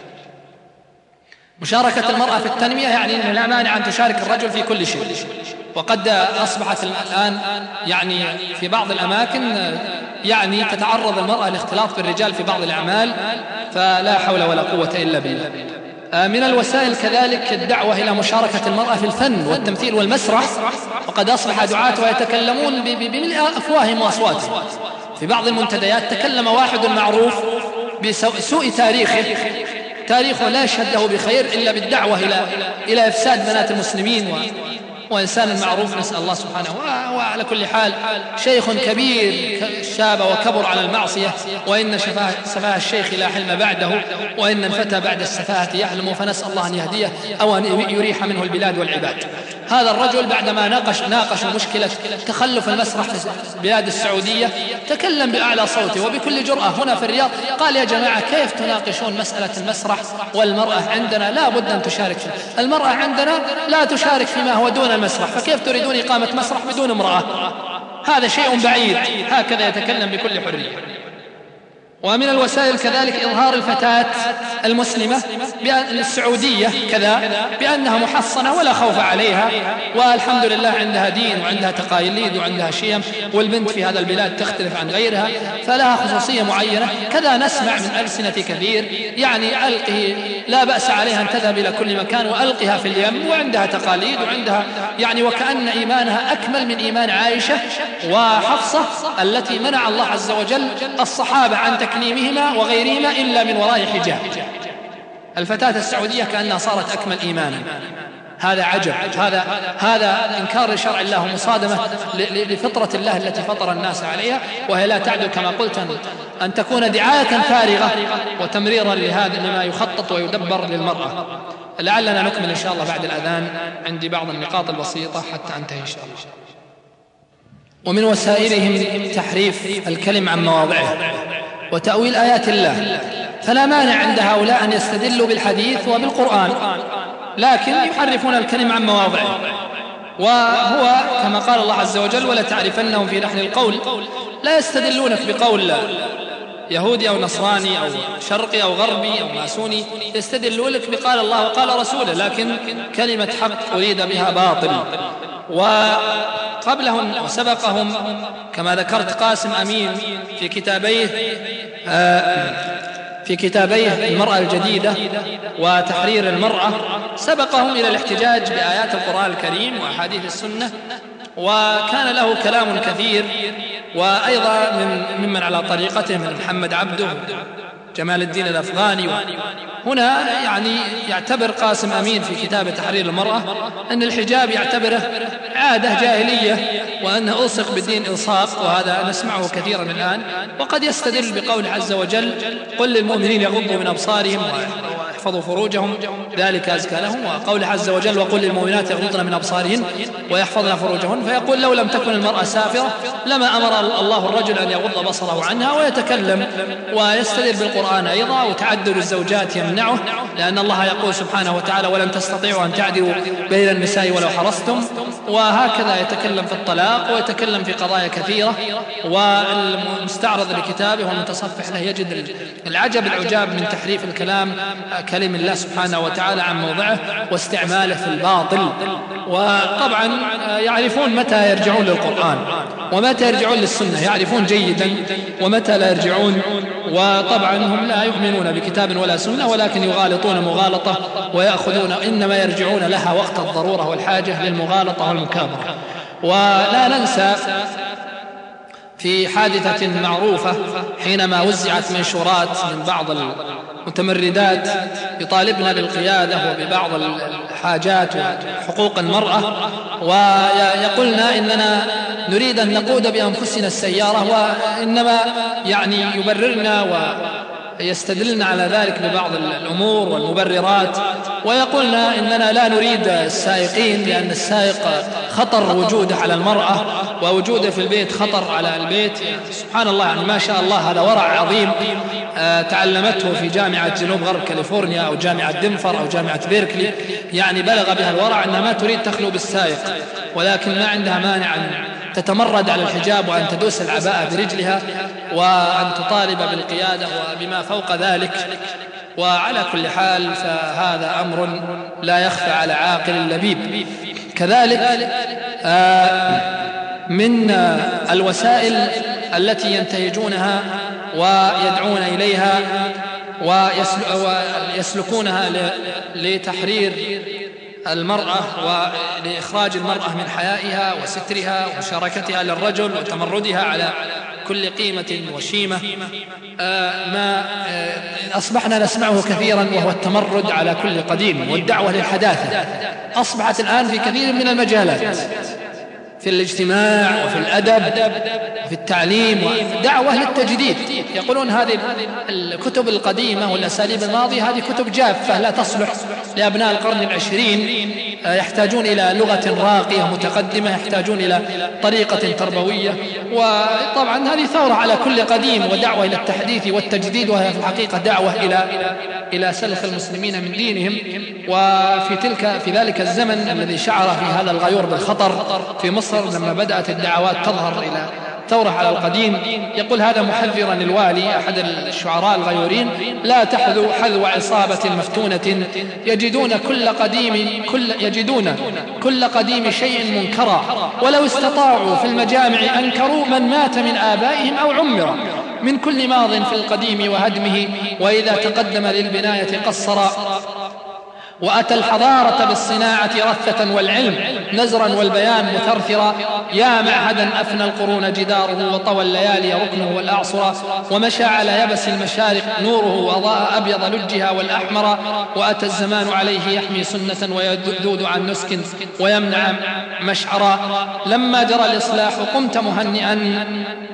S2: مشاركة المرأة في التنمية يعني أنه لا مانع أن تشارك الرجل في كل شيء. وقد أصبحت الآن يعني في بعض الأماكن يعني تتعرض المرأة لاختلاط بالرجال في بعض الأعمال، فلا حول ولا قوة إلا بالله. من الوسائل كذلك الدعوة إلى مشاركة المرأة في الفن والتمثيل والمسرح، وقد أصبح دعاة ويتكلمون بملء أفواههم وأصواتهم. في بعض المنتديات تكلم واحد معروف بسوء تاريخه لا يشهد له بخير إلا بالدعوة إلى إفساد بنات المسلمين، وإنسان معروف نسأل الله سبحانه. وعلى كل حال شيخ كبير شاب وكبر على المعصية، وإن سفاه الشيخ لا حلم بعده، وإن الفتى بعد السفاهة يحلم، فنسأل الله أن يهديه أو أن يريح منه البلاد والعباد. هذا الرجل بعدما ناقش مشكلة تخلف المسرح في بلاد السعودية تكلم بأعلى صوته وبكل جرأة هنا في الرياض، قال: يا جماعة كيف تناقشون مسألة المسرح والمرأة عندنا لا بد أن تشارك فيه؟ المرأة عندنا لا تشارك فيما هو دون المسرح، فكيف تريدون إقامة مسرح بدون امرأة؟ هذا شيء بعيد. هكذا يتكلم بكل حرية. ومن الوسائل كذلك إظهار الفتاة المسلمة السعودية كذا بأنها محصنة ولا خوف عليها، والحمد لله عندها دين وعندها تقاليد وعندها شيم، والبنت في هذا البلاد تختلف عن غيرها فلها خصوصية معينة. كذا نسمع من ألسنة كثير، يعني ألقه لا بأس عليها أن تذهب إلى كل مكان وألقها في اليم، وعندها تقاليد وعندها يعني وكأن إيمانها أكمل من إيمان عائشة وحفصة التي منع الله عز وجل الصحابة عن تكليمهما وغيرهما إلا من وراء حجاب. الفتاة السعودية كأنها صارت أكمل إيمانا. هذا عجب، هذا إنكار لشرع الله ومصادمة لفطرة الله التي فطر الناس عليها، وهي لا تعدو كما قلت أن تكون دعاية فارغة وتمريرا لهذا لما يخطط ويدبر للمرأة. لعلنا نكمل إن شاء الله بعد الأذان، عندي بعض النقاط البسيطة حتى أنتهي إن شاء الله. ومن وسائلهم تحريف الكلم عن مواضعه وتأويل آيات الله. فلا مانع عند هؤلاء أن يستدلوا بالحديث وبالقرآن، لكن يحرفون الكلم عن مواضعه. وهو كما قال الله عز وجل: ولتعرفنهم في لحن القول. لا يستدلونك بقول يهودي أو نصراني أو شرقي أو غربي أو ماسوني، يستدلونك بقال الله وقال رسوله، لكن كلمة حق أريد بها باطل. وقبلهم وسبقهم كما ذكرت قاسم أمين في كتابيه المرأة الجديدة وتحرير المرأة، سبقهم إلى الاحتجاج بآيات القرآن الكريم وأحاديث السنة، وكان له كلام كثير. وأيضا ممن على طريقته من محمد عبده جمال الدين الأفغاني. هنا يعني يعتبر قاسم أمين في كتاب تحرير المرأة أن الحجاب يعتبره عادة جاهلية، وأنه ألصق بالدين إلصاق، وهذا نسمعه كثيرا الآن. وقد يستدل بقول عز وجل: قل للمؤمنين يغضوا من أبصارهم ويحفظوا فروجهم ذلك أزكى لهم، وقول عز وجل: وقل للمؤمنات يغضضن من أبصارهن ويحفظن فروجهن. فيقول: لو لم تكن المرأة سافرة لما أمر الله الرجل أن يغض بصره عنها ويتكلم. ويستدل بالقرآن أيضا: وتعدد الزوجات يمنعه، لأن الله يقول سبحانه وتعالى: ولن تستطيعوا أن تعدلوا بين النساء ولو حرصتم. وهكذا يتكلم في الطلاق ويتكلم في قضايا كثيرة. والمستعرض لكتابه والمتصفح له يجد العجب العجاب من تحريف الكلام كلم الله سبحانه وتعالى عن موضعه واستعماله في الباطل. وطبعا يعرفون متى يرجعون للقرآن ومتى يرجعون للسنة، يعرفون جيدا ومتى لا يرجعون. وطبعا هم لا يؤمنون بكتاب ولا سنة، ولكن يغالطون مغالطة ويأخذون، إنما يرجعون لها وقت الضرورة والحاجة للمغالطة والمكابرة. ولا ننسى في حادثة معروفة حينما وزعت منشورات من بعض المتمردات يطالبن بالقيادة وببعض الحاجات وحقوق المرأة، ويقولنا إننا نريد أن نقود بأنفسنا السيارة، وإنما يعني يبررنا ويستدلنا على ذلك ببعض الأمور والمبررات، ويقولنا إننا لا نريد السائقين لأن السائق خطر وجوده على المرأة، ووجوده في البيت خطر على البيت. سبحان الله، يعني ما شاء الله، هذا ورع عظيم تعلمته في جامعة جنوب غرب كاليفورنيا أو جامعة دنفر أو جامعة بيركلي. يعني بلغ بها الورع أنها ما تريد تخلو بالسائق، ولكن ما عندها مانع أن تتمرد على الحجاب وأن تدوس العباءة برجلها وأن تطالب بالقيادة وبما فوق ذلك. وعلى كل حال فهذا أمر لا يخفى على عاقل لبيب. كذلك من الوسائل التي ينتهجونها ويدعون إليها ويسلكونها لتحرير المرأة ولإخراج المرأة من حيائها وسترها ومشاركتها للرجل وتمردها على كل قيمة وشيمة، ما أصبحنا نسمعه كثيرا، وهو التمرد على كل قديم والدعوة للحداثة. أصبحت الآن في كثير من المجالات، في الاجتماع وفي الأدب وفي التعليم، ودعوة للتجديد. يقولون هذه الكتب القديمة والأساليب الماضية هذه كتب جافة لا تصلح لأبناء القرن العشرين، يحتاجون إلى لغة راقية متقدمة، يحتاجون إلى طريقة تربوية. وطبعا هذه ثورة على كل قديم ودعوة إلى التحديث والتجديد، وهي في الحقيقة دعوة إلى سلخ المسلمين من دينهم. في ذلك الزمن الذي شعر في هذا الغيور بالخطر في مصر لما بدأت الدعوات تظهر إلى ثورة على القديم، يقول هذا محذرا الوالي أحد الشعراء الغيورين: لا تحذو حذو عصابة مفتونة يجدون كل قديم شيء منكرا، ولو استطاعوا في المجامع أنكروا من مات من آبائهم أو عمر، من كل ماض في القديم وهدمه، وإذا تقدم للبناية قصرا، وأتى الحضارة بالصناعة رثة والعلم نزرا والبيان مثرثرا، يا معهدا أفنى القرون جداره وطوى الليالي ركنه والأعصرا، ومشى على يبس المشارق نوره وأضاء أبيض لجها والأحمر، وأتى الزمان عليه يحمي سنة ويذود عن نسك ويمنع مشعرا، لما جرى الإصلاح قمت مهنئا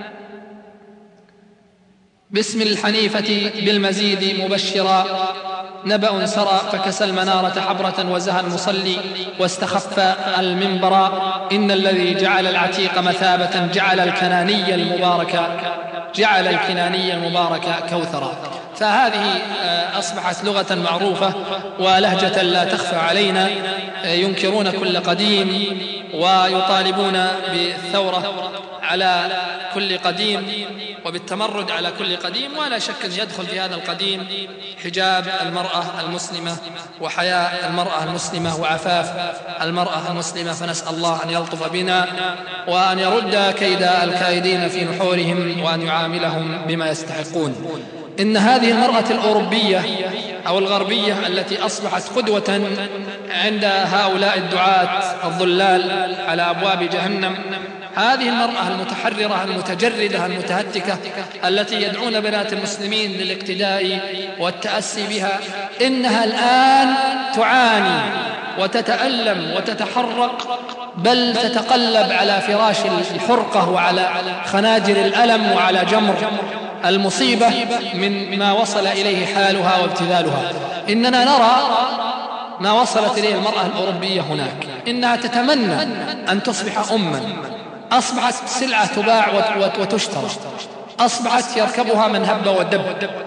S2: باسم الحنيفة بالمزيد مبشرا، نبأ سرى فكسى المنارة حبرة وزهى المصلي واستخف المنبر، إن الذي جعل العتيق مثابة جعل الكناني المبارك كوثرا. فهذه أصبحت لغة معروفة ولهجة لا تخفى علينا. ينكرون كل قديم ويطالبون بالثورة على كل قديم وبالتمرد على كل قديم، ولا شك أن يدخل في هذا القديم حجاب المرأة المسلمة وحياء المرأة المسلمة وعفاف المرأة المسلمة. فنسأل الله أن يلطف بنا وأن يرد كيد الكائدين في نحورهم وأن يعاملهم بما يستحقون. إن هذه المرأة الأوروبية أو الغربية التي أصبحت قدوة عند هؤلاء الدعاة الضلال على أبواب جهنم، هذه المرأة المتحررة المتجردة المتهتكة التي يدعون بنات المسلمين للاقتداء والتأسي بها، إنها الآن تعاني وتتألم وتتحرق، بل تتقلب على فراش الحرقة وعلى خناجر الألم وعلى جمر المصيبة من ما وصل إليه حالها وابتذالها. إننا نرى ما وصلت إليه المرأة الأوروبية هناك، إنها تتمنى أن تصبح أماً، أصبحت سلعة تباع وتشترى، أصبحت يركبها من هب ودب،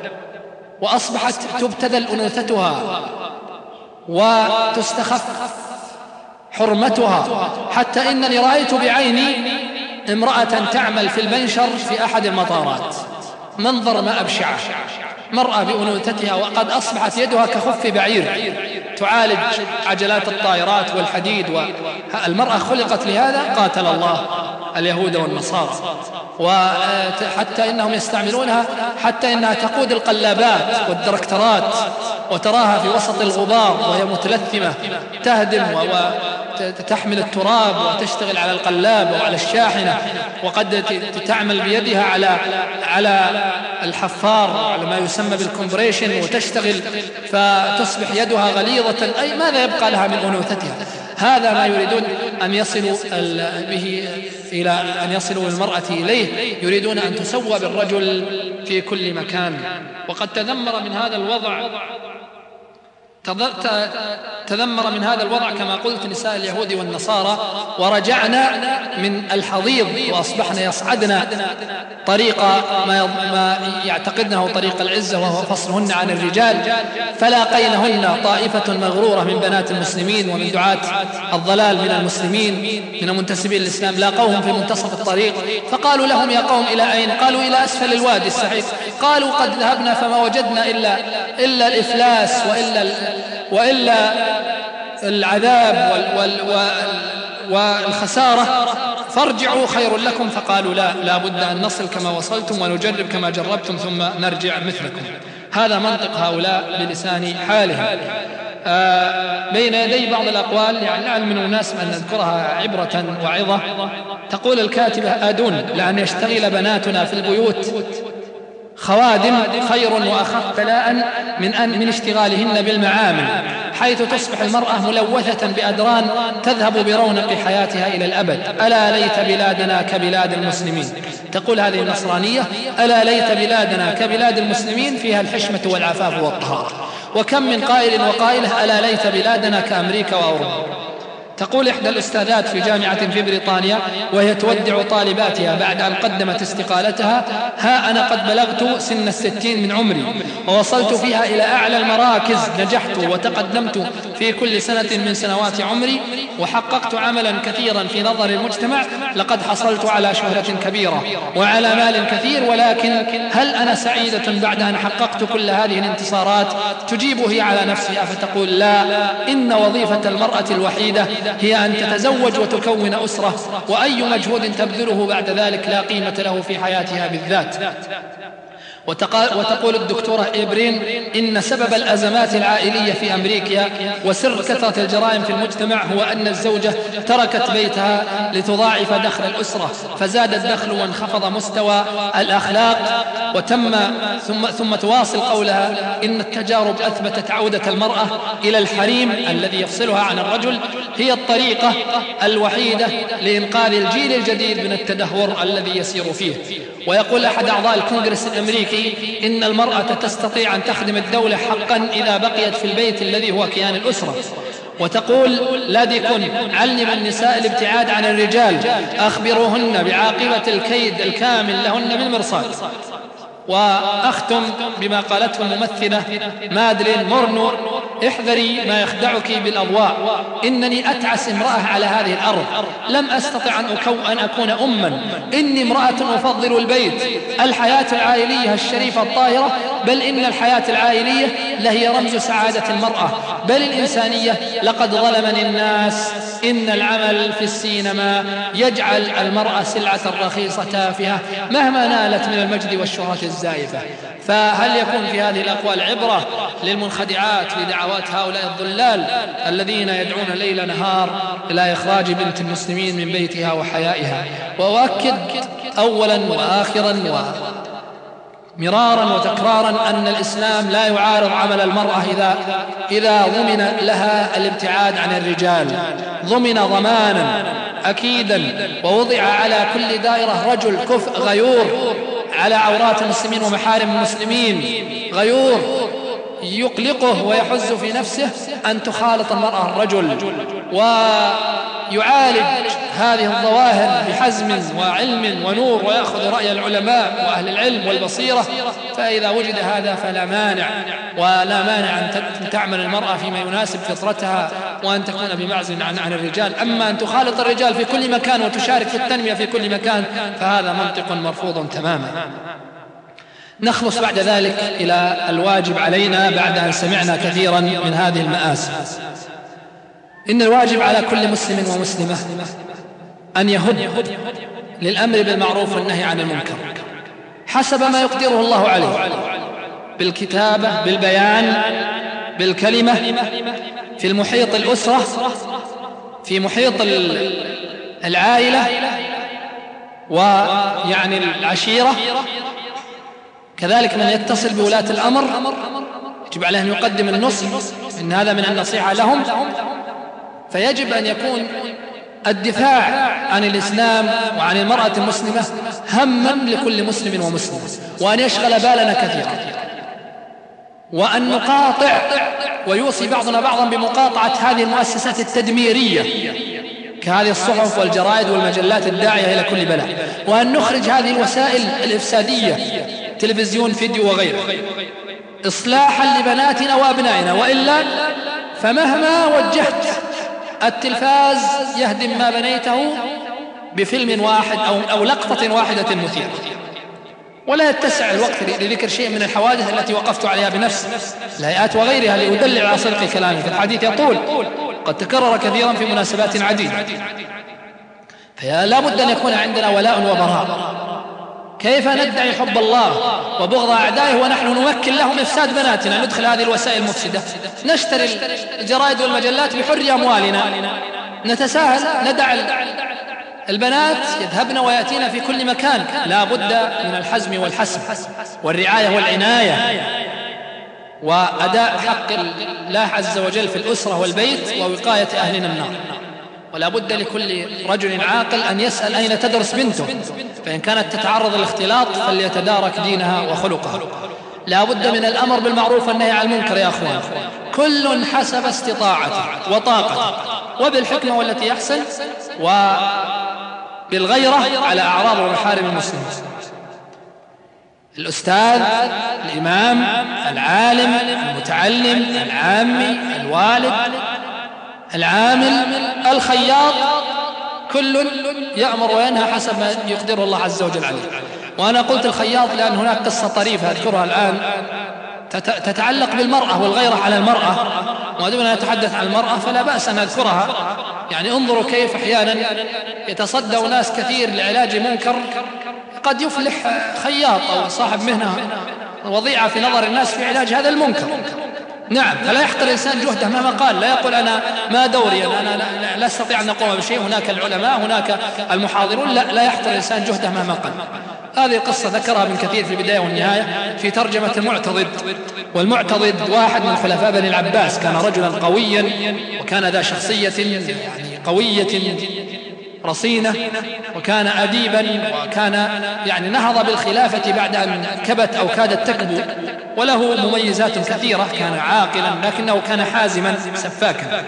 S2: وأصبحت تبتذل أنوثتها وتستخف حرمتها. حتى إنني رأيت بعيني امرأة تعمل في المنشر في أحد المطارات، منظر ما أبشعه، مرأة بأنوثتها وقد أصبحت يدها كخف بعير تعالج عجلات الطائرات والحديد. والمرأة خلقت لهذا، قاتل الله اليهود والنصارى. وحتى إنهم يستعملونها حتى إنها تقود القلابات والدركترات وتراها في وسط الغبار وهي متلثمة تهدم وتحمل التراب وتشتغل على القلاب وعلى الشاحنة، وقد تعمل بيدها على الحفار على ما يسمى بالكمبريشن وتشتغل فتصبح يدها غليظة. أي ماذا يبقى لها من أنوثتها؟ هذا ما يريدون أن يصلوا به إلى أن يصلوا المرأة إليه، يريدون أن تسوى بالرجل في كل مكان. وقد تذمر من هذا الوضع كما قلت نساء اليهود والنصارى، ورجعنا من الحضيض وأصبحنا يصعدنا طريق ما يعتقدنه طريق العزة وهو فصلهن عن الرجال، فلاقينهن طائفة مغرورة من بنات المسلمين ومن دعاة الضلال من المسلمين من منتسبين الإسلام، لاقوهم في منتصف الطريق فقالوا لهم يا قوم إلى أين؟ قالوا إلى أسفل الوادي السحيق. قالوا قد ذهبنا فما وجدنا إلا الإفلاس وإلا العذاب والخسارة، فارجعوا خير لكم. فقالوا لا بد أن نصل كما وصلتم ونجرب كما جربتم ثم نرجع مثلكم. هذا منطق هؤلاء بلسان حالهم. بين يدي بعض الأقوال يعني من المناسب أن نذكرها عبرة وعظة. تقول الكاتبة آدون: لأن يشتغل بناتنا في البيوت خوادم خير وأخف بلاء من اشتغالهن بالمعامل، حيث تصبح المرأة ملوثة بأدران تذهب برونق حياتها إلى الأبد. ألا ليت بلادنا كبلاد المسلمين. تقول هذه النصرانية: ألا ليت بلادنا كبلاد المسلمين فيها الحشمة والعفاف والطهارة. وكم من قائل وقائلة: ألا ليت بلادنا كأمريكا وأوروبا. تقول إحدى الأستاذات في جامعة في بريطانيا وهي تودع طالباتها بعد أن قدمت استقالتها: ها أنا قد بلغت سن 60 من عمري ووصلت فيها إلى أعلى المراكز، نجحت وتقدمت في كل سنة من سنوات عمري وحققت عملا كثيرا في نظر المجتمع، لقد حصلت على شهرة كبيرة وعلى مال كثير، ولكن هل أنا سعيدة بعد أن حققت كل هذه الانتصارات؟ تجيب هي على نفسها فتقول: لا، إن وظيفة المرأة الوحيدة هي أن تتزوج وتكون أسرة، وأي مجهود تبذله بعد ذلك لا قيمة له في حياتها بالذات. وتقول الدكتورة إبرين: إن سبب الأزمات العائلية في أمريكا وسر كثرة الجرائم في المجتمع هو أن الزوجة تركت بيتها لتضاعف دخل الأسرة، فزاد الدخل وانخفض مستوى الأخلاق. ثم تواصل قولها: إن التجارب أثبتت عودة المرأة إلى الحريم الذي يفصلها عن الرجل هي الطريقة الوحيدة لإنقاذ الجيل الجديد من التدهور الذي يسير فيه. ويقول أحد أعضاء الكونغرس الأمريكي: إن المرأة تستطيع أن تخدم الدولة حقا إذا بقيت في البيت الذي هو كيان الأسرة. وتقول لاديكون: علم النساء الابتعاد عن الرجال، أخبروهن بعاقبة الكيد الكامل لهن بالمرصاد. وأختم بما قالته الممثلة مادلين مورنو: احذري ما يخدعك بالأضواء، إنني أتعس امرأة على هذه الأرض، لم أستطع أن أكون أما، إني امرأة أفضل البيت، الحياة العائلية الشريفة الطاهرة، بل إن الحياة العائلية لهي رمز سعادة المرأة، بل الإنسانية، لقد ظلمني الناس، إن العمل في السينما يجعل المرأة سلعة رخيصة تافهة مهما نالت من المجد والشهرة الزائفة. فهل يكون في هذه الأقوال عبرة للمنخدعات لدعوات هؤلاء الضلال الذين يدعون ليل نهار إلى إخراج بنت المسلمين من بيتها وحيائها؟ وأؤكد أولا وآخرا مرارا وتكرارا أن الإسلام لا يعارض عمل المرأة إذا ضمن لها الابتعاد عن الرجال، ضمن ضمانا أكيدا، ووضع على كل دائرة رجل كفء غيور على عورات المسلمين ومحارم المسلمين، غيور يقلقه ويحز في نفسه أن تخالط المرأة الرجل، ويعالج هذه الظواهر بحزم وعلم ونور، ويأخذ رأي العلماء وأهل العلم والبصيرة. فإذا وجد هذا فلا مانع، ولا مانع أن تعمل المرأة فيما يناسب فطرتها وأن تكون بمعزل عن الرجال. أما أن تخالط الرجال في كل مكان وتشارك في التنمية في كل مكان فهذا منطق مرفوض تماما. نخلص بعد ذلك إلى الواجب علينا بعد أن سمعنا كثيرا من هذه المآسي. إن الواجب على كل مسلم ومسلمة أن يهد للأمر بالمعروف والنهي عن المنكر حسب ما يقدره الله عليه، بالكتابة، بالبيان، بالكلمة، في المحيط الأسرة، في محيط العائلة، ويعني العشيرة، كذلك من يتصل بولاة الأمر يجب عليه أن يقدم النصح، إن هذا من النصيحة لهم. فيجب أن يكون الدفاع عن الإسلام وعن المرأة المسلمة هما لكل مسلم ومسلمة، وأن يشغل بالنا كثيرا، وأن نقاطع، ويوصي بعضنا بعضا بمقاطعة هذه المؤسسات التدميرية كهذه الصحف والجرائد والمجلات الداعية إلى كل بلاء، وأن نخرج هذه الوسائل الإفسادية، تلفزيون، فيديو وغيره، إصلاحا لبناتنا وأبنائنا. وإلا فمهما وجهت التلفاز يهدم ما بنيته بفيلم واحد أو لقطة واحدة مثيرة، ولا يتسع الوقت لذكر شيء من الحوادث التي وقفت عليها بنفسي، الهيئات وغيرها، لأدلع على صدق كلامي. في الحديث يطول، قد تكرر كثيرا في مناسبات عديدة. فلا بد أن يكون عندنا ولاء وبراء. كيف ندعي حب الله وبغض أعدائه ونحن نمكن لهم إفساد بناتنا؟ ندخل هذه الوسائل المفسدة، نشتري الجرائد والمجلات بحر أموالنا، نتساهل، ندع البنات يذهبن ويأتين في كل مكان. لا بد من الحزم والحسم والرعاية والعناية وأداء حق الله عز وجل في الأسرة والبيت ووقاية أهلنا النار. ولا بد لكل رجل عاقل أن يسأل أين تدرس بنته، فإن كانت تتعرض للاختلاط فليتدارك دينها وخلقها. لا بد من الأمر بالمعروف والنهي عن المنكر يا أخوان، كل حسب استطاعته وطاقته، وبالحكمة والتي يحسن، وبالغيرة على أعراض ومحارم المسلمين. الأستاذ، الإمام، العالم، المتعلم، العامي، الوالد، العامل، الخياط، كل يأمر وينهى حسب ما يقدر الله عز وجل عليه. وأنا قلت الخياط لأن هناك قصة طريفة أذكرها الآن تتعلق بالمرأة والغيرة على المرأة، ودون نتحدث عن المرأة فلا بأس أن أذكرها. يعني انظروا كيف أحيانا يتصدى ناس كثير لعلاج منكر، قد يفلح خياط أو صاحب مهنة وضيعة في نظر الناس في علاج هذا المنكر. نعم، فلا يحقر الإنسان جهده مهما قال، لا يقول أنا ما دوري، أنا لا أستطيع أن أقوم بشيء، هناك العلماء، هناك المحاضرون، لا يحقر الإنسان جهده مهما قال. هذه قصة ذكرها ابن كثير في البداية والنهاية في ترجمة المعتضد. والمعتضد واحد من خلفاء بني العباس، كان رجلا قويا، وكان ذا شخصية يعني قوية رصينة، وكان أديبا، وكان يعني نهض بالخلافة بعد أن كبت أو كادت تكبو، وله مميزات كثيرة. كان عاقلا لكنه كان حازما سفاكا.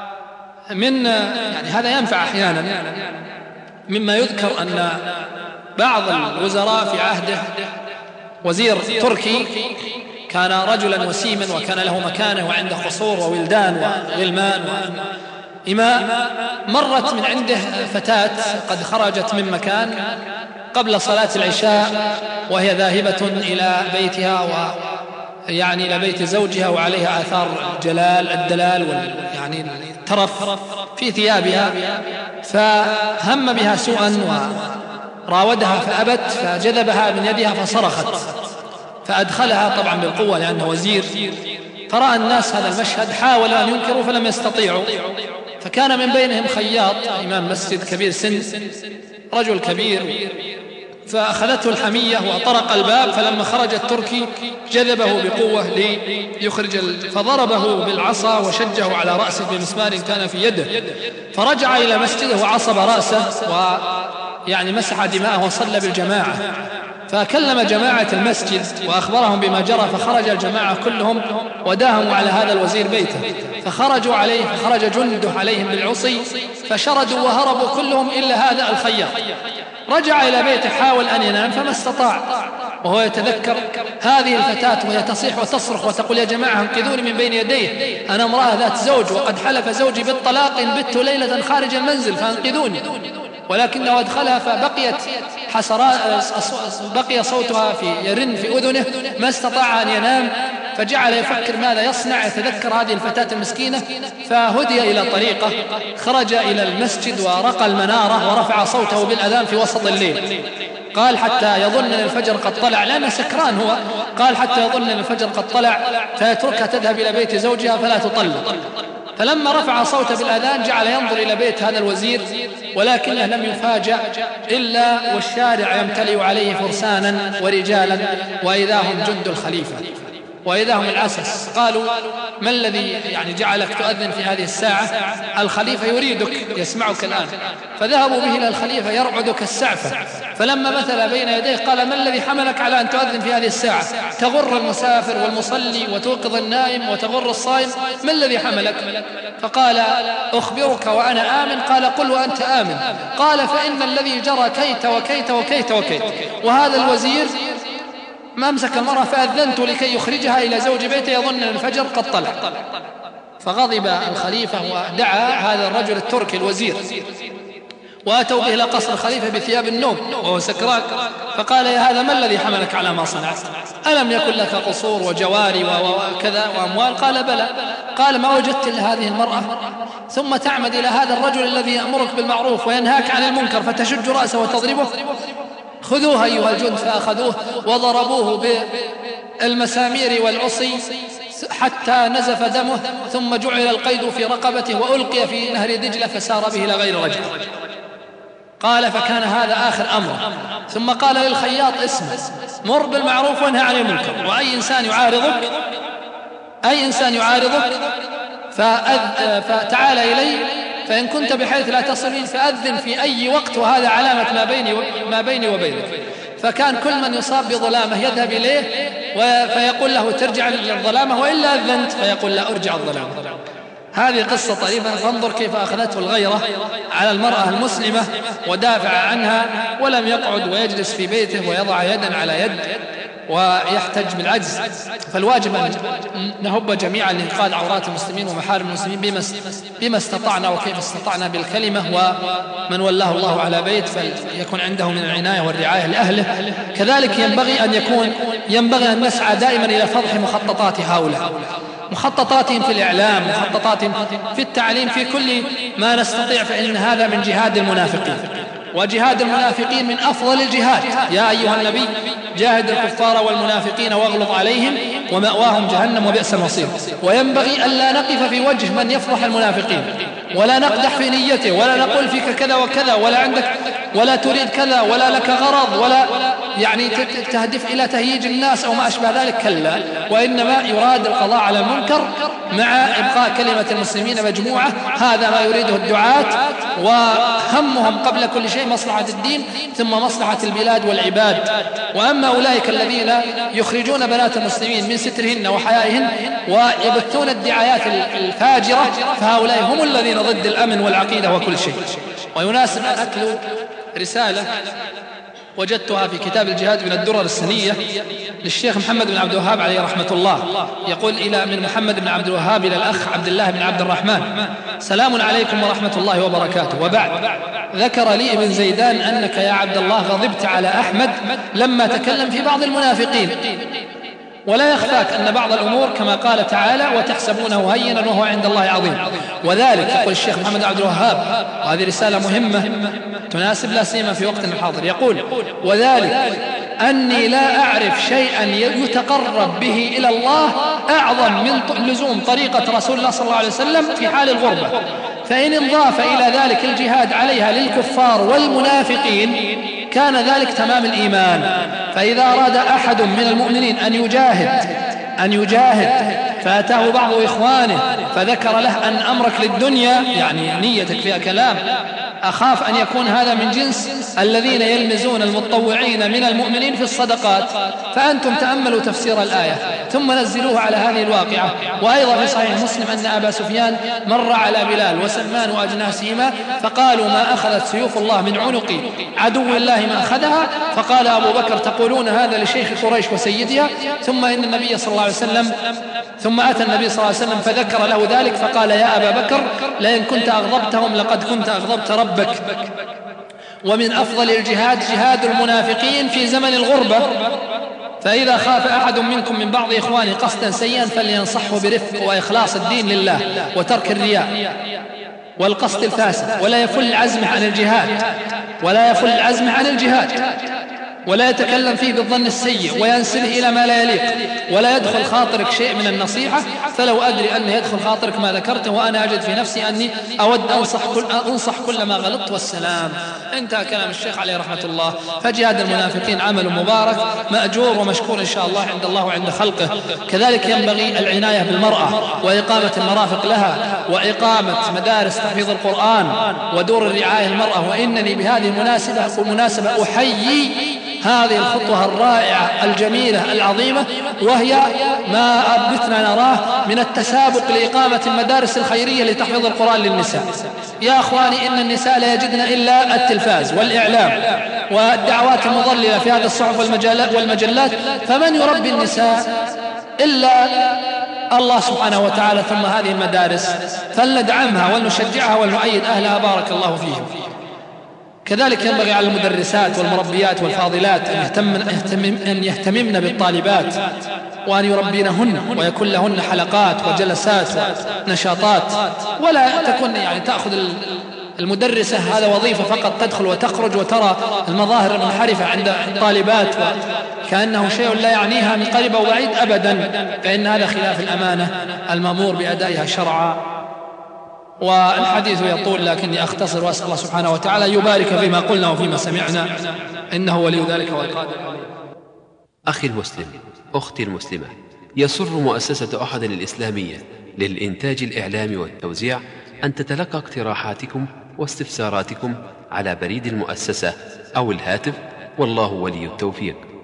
S2: ومن يعني هذا ينفع أحيانا، مما يذكر أن بعض الوزراء في عهده وزير تركي كان رجلا وسيما وكان له مكانه وعنده قصور وولدان وغلمان وإماء، مرت من عنده فتاة قد خرجت من مكان قبل صلاة العشاء وهي ذاهبة إلى بيتها يعني إلى بيت زوجها، وعليها آثار الدلال يعني الترف في ثيابها، فهم بها سوءا وراودها فأبت، فجذبها من يدها فصرخت فأدخلها طبعا بالقوة لأنه وزير. فرأى الناس هذا المشهد، حاولوا أن ينكروا فلم يستطيعوا، فكان من بينهم خياط إمام مسجد كبير سن، رجل كبير، فأخذته الحمية وطرق الباب، فلما خرج التركي جذبه بقوة ليخرج فضربه بالعصا وشجه على رأسه بمسمار كان في يده، فرجع إلى مسجده وعصب رأسه ويعني مسح دماءه وصلى بالجماعة. فكلم جماعة المسجد وأخبرهم بما جرى، فخرج الجماعة كلهم وداهموا على هذا الوزير بيته، فخرجوا عليه، فخرج جنده عليهم بالعصي فشردوا وهربوا كلهم إلا هذا الخياط. رجع إلى بيته حاول أن ينام فما استطاع، وهو يتذكر هذه الفتاة وهي تصيح وتصرخ وتقول يا جماعة انقذوني من بين يديه، أنا امرأة ذات زوج وقد حلف زوجي بالطلاق إن بت ليلة خارج المنزل فانقذوني، ولكنه أدخلها فبقيت بقي صوتها يرن في أذنه، ما استطاع أن ينام، فجعل يفكر ماذا يصنع، يتذكر هذه الفتاة المسكينة، فهدي إلى طريقة، خرج إلى المسجد ورقى المنارة ورفع صوته بالأذان في وسط الليل، قال حتى يظن أن الفجر قد طلع، لأنه سكران هو، قال حتى يظن أن الفجر قد طلع فيتركها تذهب إلى بيت زوجها فلا تطلق. فلما رفع صوته بالأذان جعل ينظر إلى بيت هذا الوزير، ولكنه لم يفاجأ إلا والشارع يمتلئ عليه فرسانا ورجالا، وإذا هم جند الخليفة وإذا هم العسس. قالوا ما الذي يعني جعلك تؤذن في هذه الساعة؟ الخليفة يريدك يسمعك الآن. فذهبوا به إلى الخليفة يرعد كالسعفة، فلما مثل بين يديه قال ما الذي حملك على أن تؤذن في هذه الساعة؟ تغر المسافر والمصلي وتوقظ النائم وتغر الصائم، ما الذي حملك؟ فقال أخبرك وأنا آمن. قال قل وأنت آمن. قال فإن الذي جرى كيت وكيت وكيت وكيت، وهذا الوزير ما أمسك المرأة فأذنت لكي يخرجها إلى زوج بيته يظن أن الفجر قد طلع. فغضب الخليفة ودعا هذا الرجل التركي الوزير، وأتوا به إلى قصر الخليفة بثياب النوم وهو سكران، فقال يا هذا ما الذي حملك على ما صنعت؟ ألم يكن لك قصور وجواري وكذا وأموال؟ قال بلى. قال ما وجدت إلا هذه المرأة، ثم تعمد إلى هذا الرجل الذي يأمرك بالمعروف وينهاك عن المنكر فتشج رأسه وتضربه؟ خذوه أيها الجند. فأخذوه وضربوه بالمسامير والعصي حتى نزف دمه، ثم جعل القيد في رقبته وألقي في نهر دجلة فسار به إلى غير رجع. قال فكان هذا آخر أمر. ثم قال للخياط اسمع، مر بالمعروف وانهى عن المنكر، وأي إنسان يعارضك فتعال إلي، فإن كنت بحيث لا تصلين فأذن في أي وقت، وهذا علامة ما بيني وبينك. فكان كل من يصاب بظلامة يذهب إليه فيقول له ترجع للظلامة، وإلا أذنت فيقول لا أرجع الظلامة. هذه قصة طريفة، فانظر كيف أخذته الغيرة على المرأة المسلمة ودافع عنها، ولم يقعد ويجلس في بيته ويضع يدا على يد ويحتج بالعجز. فالواجب أن نهب جميعا لإنقاذ عورات المسلمين ومحارم المسلمين بما استطعنا وكيف استطعنا بالكلمة، ومن ولاه الله على بيت فليكن عنده من العناية والرعاية لأهله. كذلك ينبغي أن نسعى دائما إلى فضح مخططات هؤلاء، مخططاتهم في الإعلام، مخططاتهم في التعليم، في كل ما نستطيع، فإن هذا من جهاد المنافقين، وجهاد المنافقين من أفضل الجهاد. يا أيها النبي جاهد الكفار والمنافقين واغلظ عليهم ومأواهم جهنم وبئس المصير. وينبغي ألا نقف في وجه من يفضح المنافقين، ولا نقدح في نيته، ولا نقول فيك كذا وكذا، ولا عندك ولا تريد كذا، ولا لك غرض، ولا يعني تهدف إلى تهييج الناس أو ما أشبه ذلك، كلا، وإنما يراد القضاء على المنكر مع إبقاء كلمة المسلمين مجموعة. هذا ما يريده الدعاة، وهمهم قبل كل شيء مصلحة الدين ثم مصلحة البلاد والعباد. وأما أولئك الذين يخرجون بنات المسلمين من سترهن وحيائهن ويبثون الدعايات الفاجرة، فهؤلاء هم الذين ضد الأمن والعقيدة وكل شيء. ويناسب أن أتلو رسالة وجدتها في كتاب الجهاد من الدرر السنية للشيخ محمد بن عبد الوهاب عليه رحمة الله. يقول من محمد بن عبد الوهاب إلى الأخ عبد الله بن عبد الرحمن: سلام عليكم ورحمة الله وبركاته، وبعد، ذكر لي ابن زيدان أنك يا عبد الله غضبت على أحمد لما تكلم في بعض المنافقين، ولا يخفاك أن بعض الأمور كما قال تعالى: وتحسبونه هينا وهو عند الله عظيم. وذلك، يقول الشيخ محمد عبد الوهاب، وهذه رسالة مهمة تناسب لا سيما في وقتنا الحاضر، يقول: وذلك أني لا أعرف شيئا يتقرب به إلى الله أعظم من لزوم طريقة رسول الله صلى الله عليه وسلم في حال الغربة، فإن انضاف إلى ذلك الجهاد عليها للكفار والمنافقين كان ذلك تمام الإيمان. فإذا أراد أحد من المؤمنين أن يجاهد فأتاه بعض إخوانه فذكر له أن أمرك للدنيا، يعني نيتك فيها كلام، أخاف أن يكون هذا من جنس الذين يلمزون المتطوعين من المؤمنين في الصدقات، فأنتم تأملوا تفسير الآية ثم نزلوه على هذه الواقعة. وأيضا في صحيح مسلم أن أبا سفيان مر على بلال وسلمان وأجناسهما فقالوا: ما أخذت سيوف الله من عنق عدو الله ما أخذها. فقال أبو بكر: تقولون هذا لشيخ قريش وسيدها؟ ثم أتى النبي صلى الله عليه وسلم فذكر له ذلك فقال: يا أبا بكر، لئن كنت أغضبتهم لقد كنت أغضبت ربك. ومن أفضل الجهاد جهاد المنافقين في زمن الغربة، فإذا خاف أحد منكم من بعض إخوانه قصدا سيئا فلينصحه برفق وإخلاص الدين لله وترك الرياء والقصد الفاسد، ولا يفل عزمه عن الجهاد ولا يتكلم فيه بالظن السيء وينسله إلى ما لا يليق، ولا يدخل خاطرك شيء من النصيحة، فلو أدري أنه يدخل خاطرك ما ذكرته وأنا أجد في نفسي أني أود أنصح كل ما غلطت، والسلام. انتهى كلام الشيخ عليه رحمة الله. فجهاد المنافقين عمل مبارك مأجور ومشكور إن شاء الله عند الله وعند خلقه. كذلك ينبغي العناية بالمرأة وإقامة المرافق لها وإقامة مدارس تحفيظ القرآن ودور الرعاية المرأة. وإنني بهذه المناسبة أحيي هذه الخطوة الرائعة الجميلة العظيمة، وهي ما أبثنا نراه من التسابق لإقامة المدارس الخيرية لتحفيظ القرآن للنساء. يا أخواني، إن النساء لا يجدن إلا التلفاز والإعلام والدعوات المضللة في هذه الصحف والمجلات، فمن يربي النساء إلا الله سبحانه وتعالى. ثم هذه المدارس فلندعمها ونشجعها ونؤيد أهلها، بارك الله فيهم. كذلك ينبغي على المدرسات والمربيات والفاضلات أن يهتممن بالطالبات وأن يربينهن ويكون لهن حلقات وجلسات ونشاطات، ولا تكون تأخذ المدرسة هذا وظيفة فقط تدخل وتخرج وترى المظاهر المنحرفة عند الطالبات كأنه شيء لا يعنيها من قريب أو بعيد أبدا، فإن هذا خلاف الأمانة المأمور بأدائها شرعا. والحديث يطول لكني أختصر، وأسأل الله سبحانه وتعالى يبارك فيما قلنا وفيما سمعنا، إنه ولي ذلك والقادر عليه.
S1: أخي المسلم، أختي المسلمة، يسر مؤسسة أحد الإسلامية للإنتاج الإعلامي والتوزيع أن تتلقى اقتراحاتكم واستفساراتكم على بريد المؤسسة أو الهاتف، والله ولي التوفيق.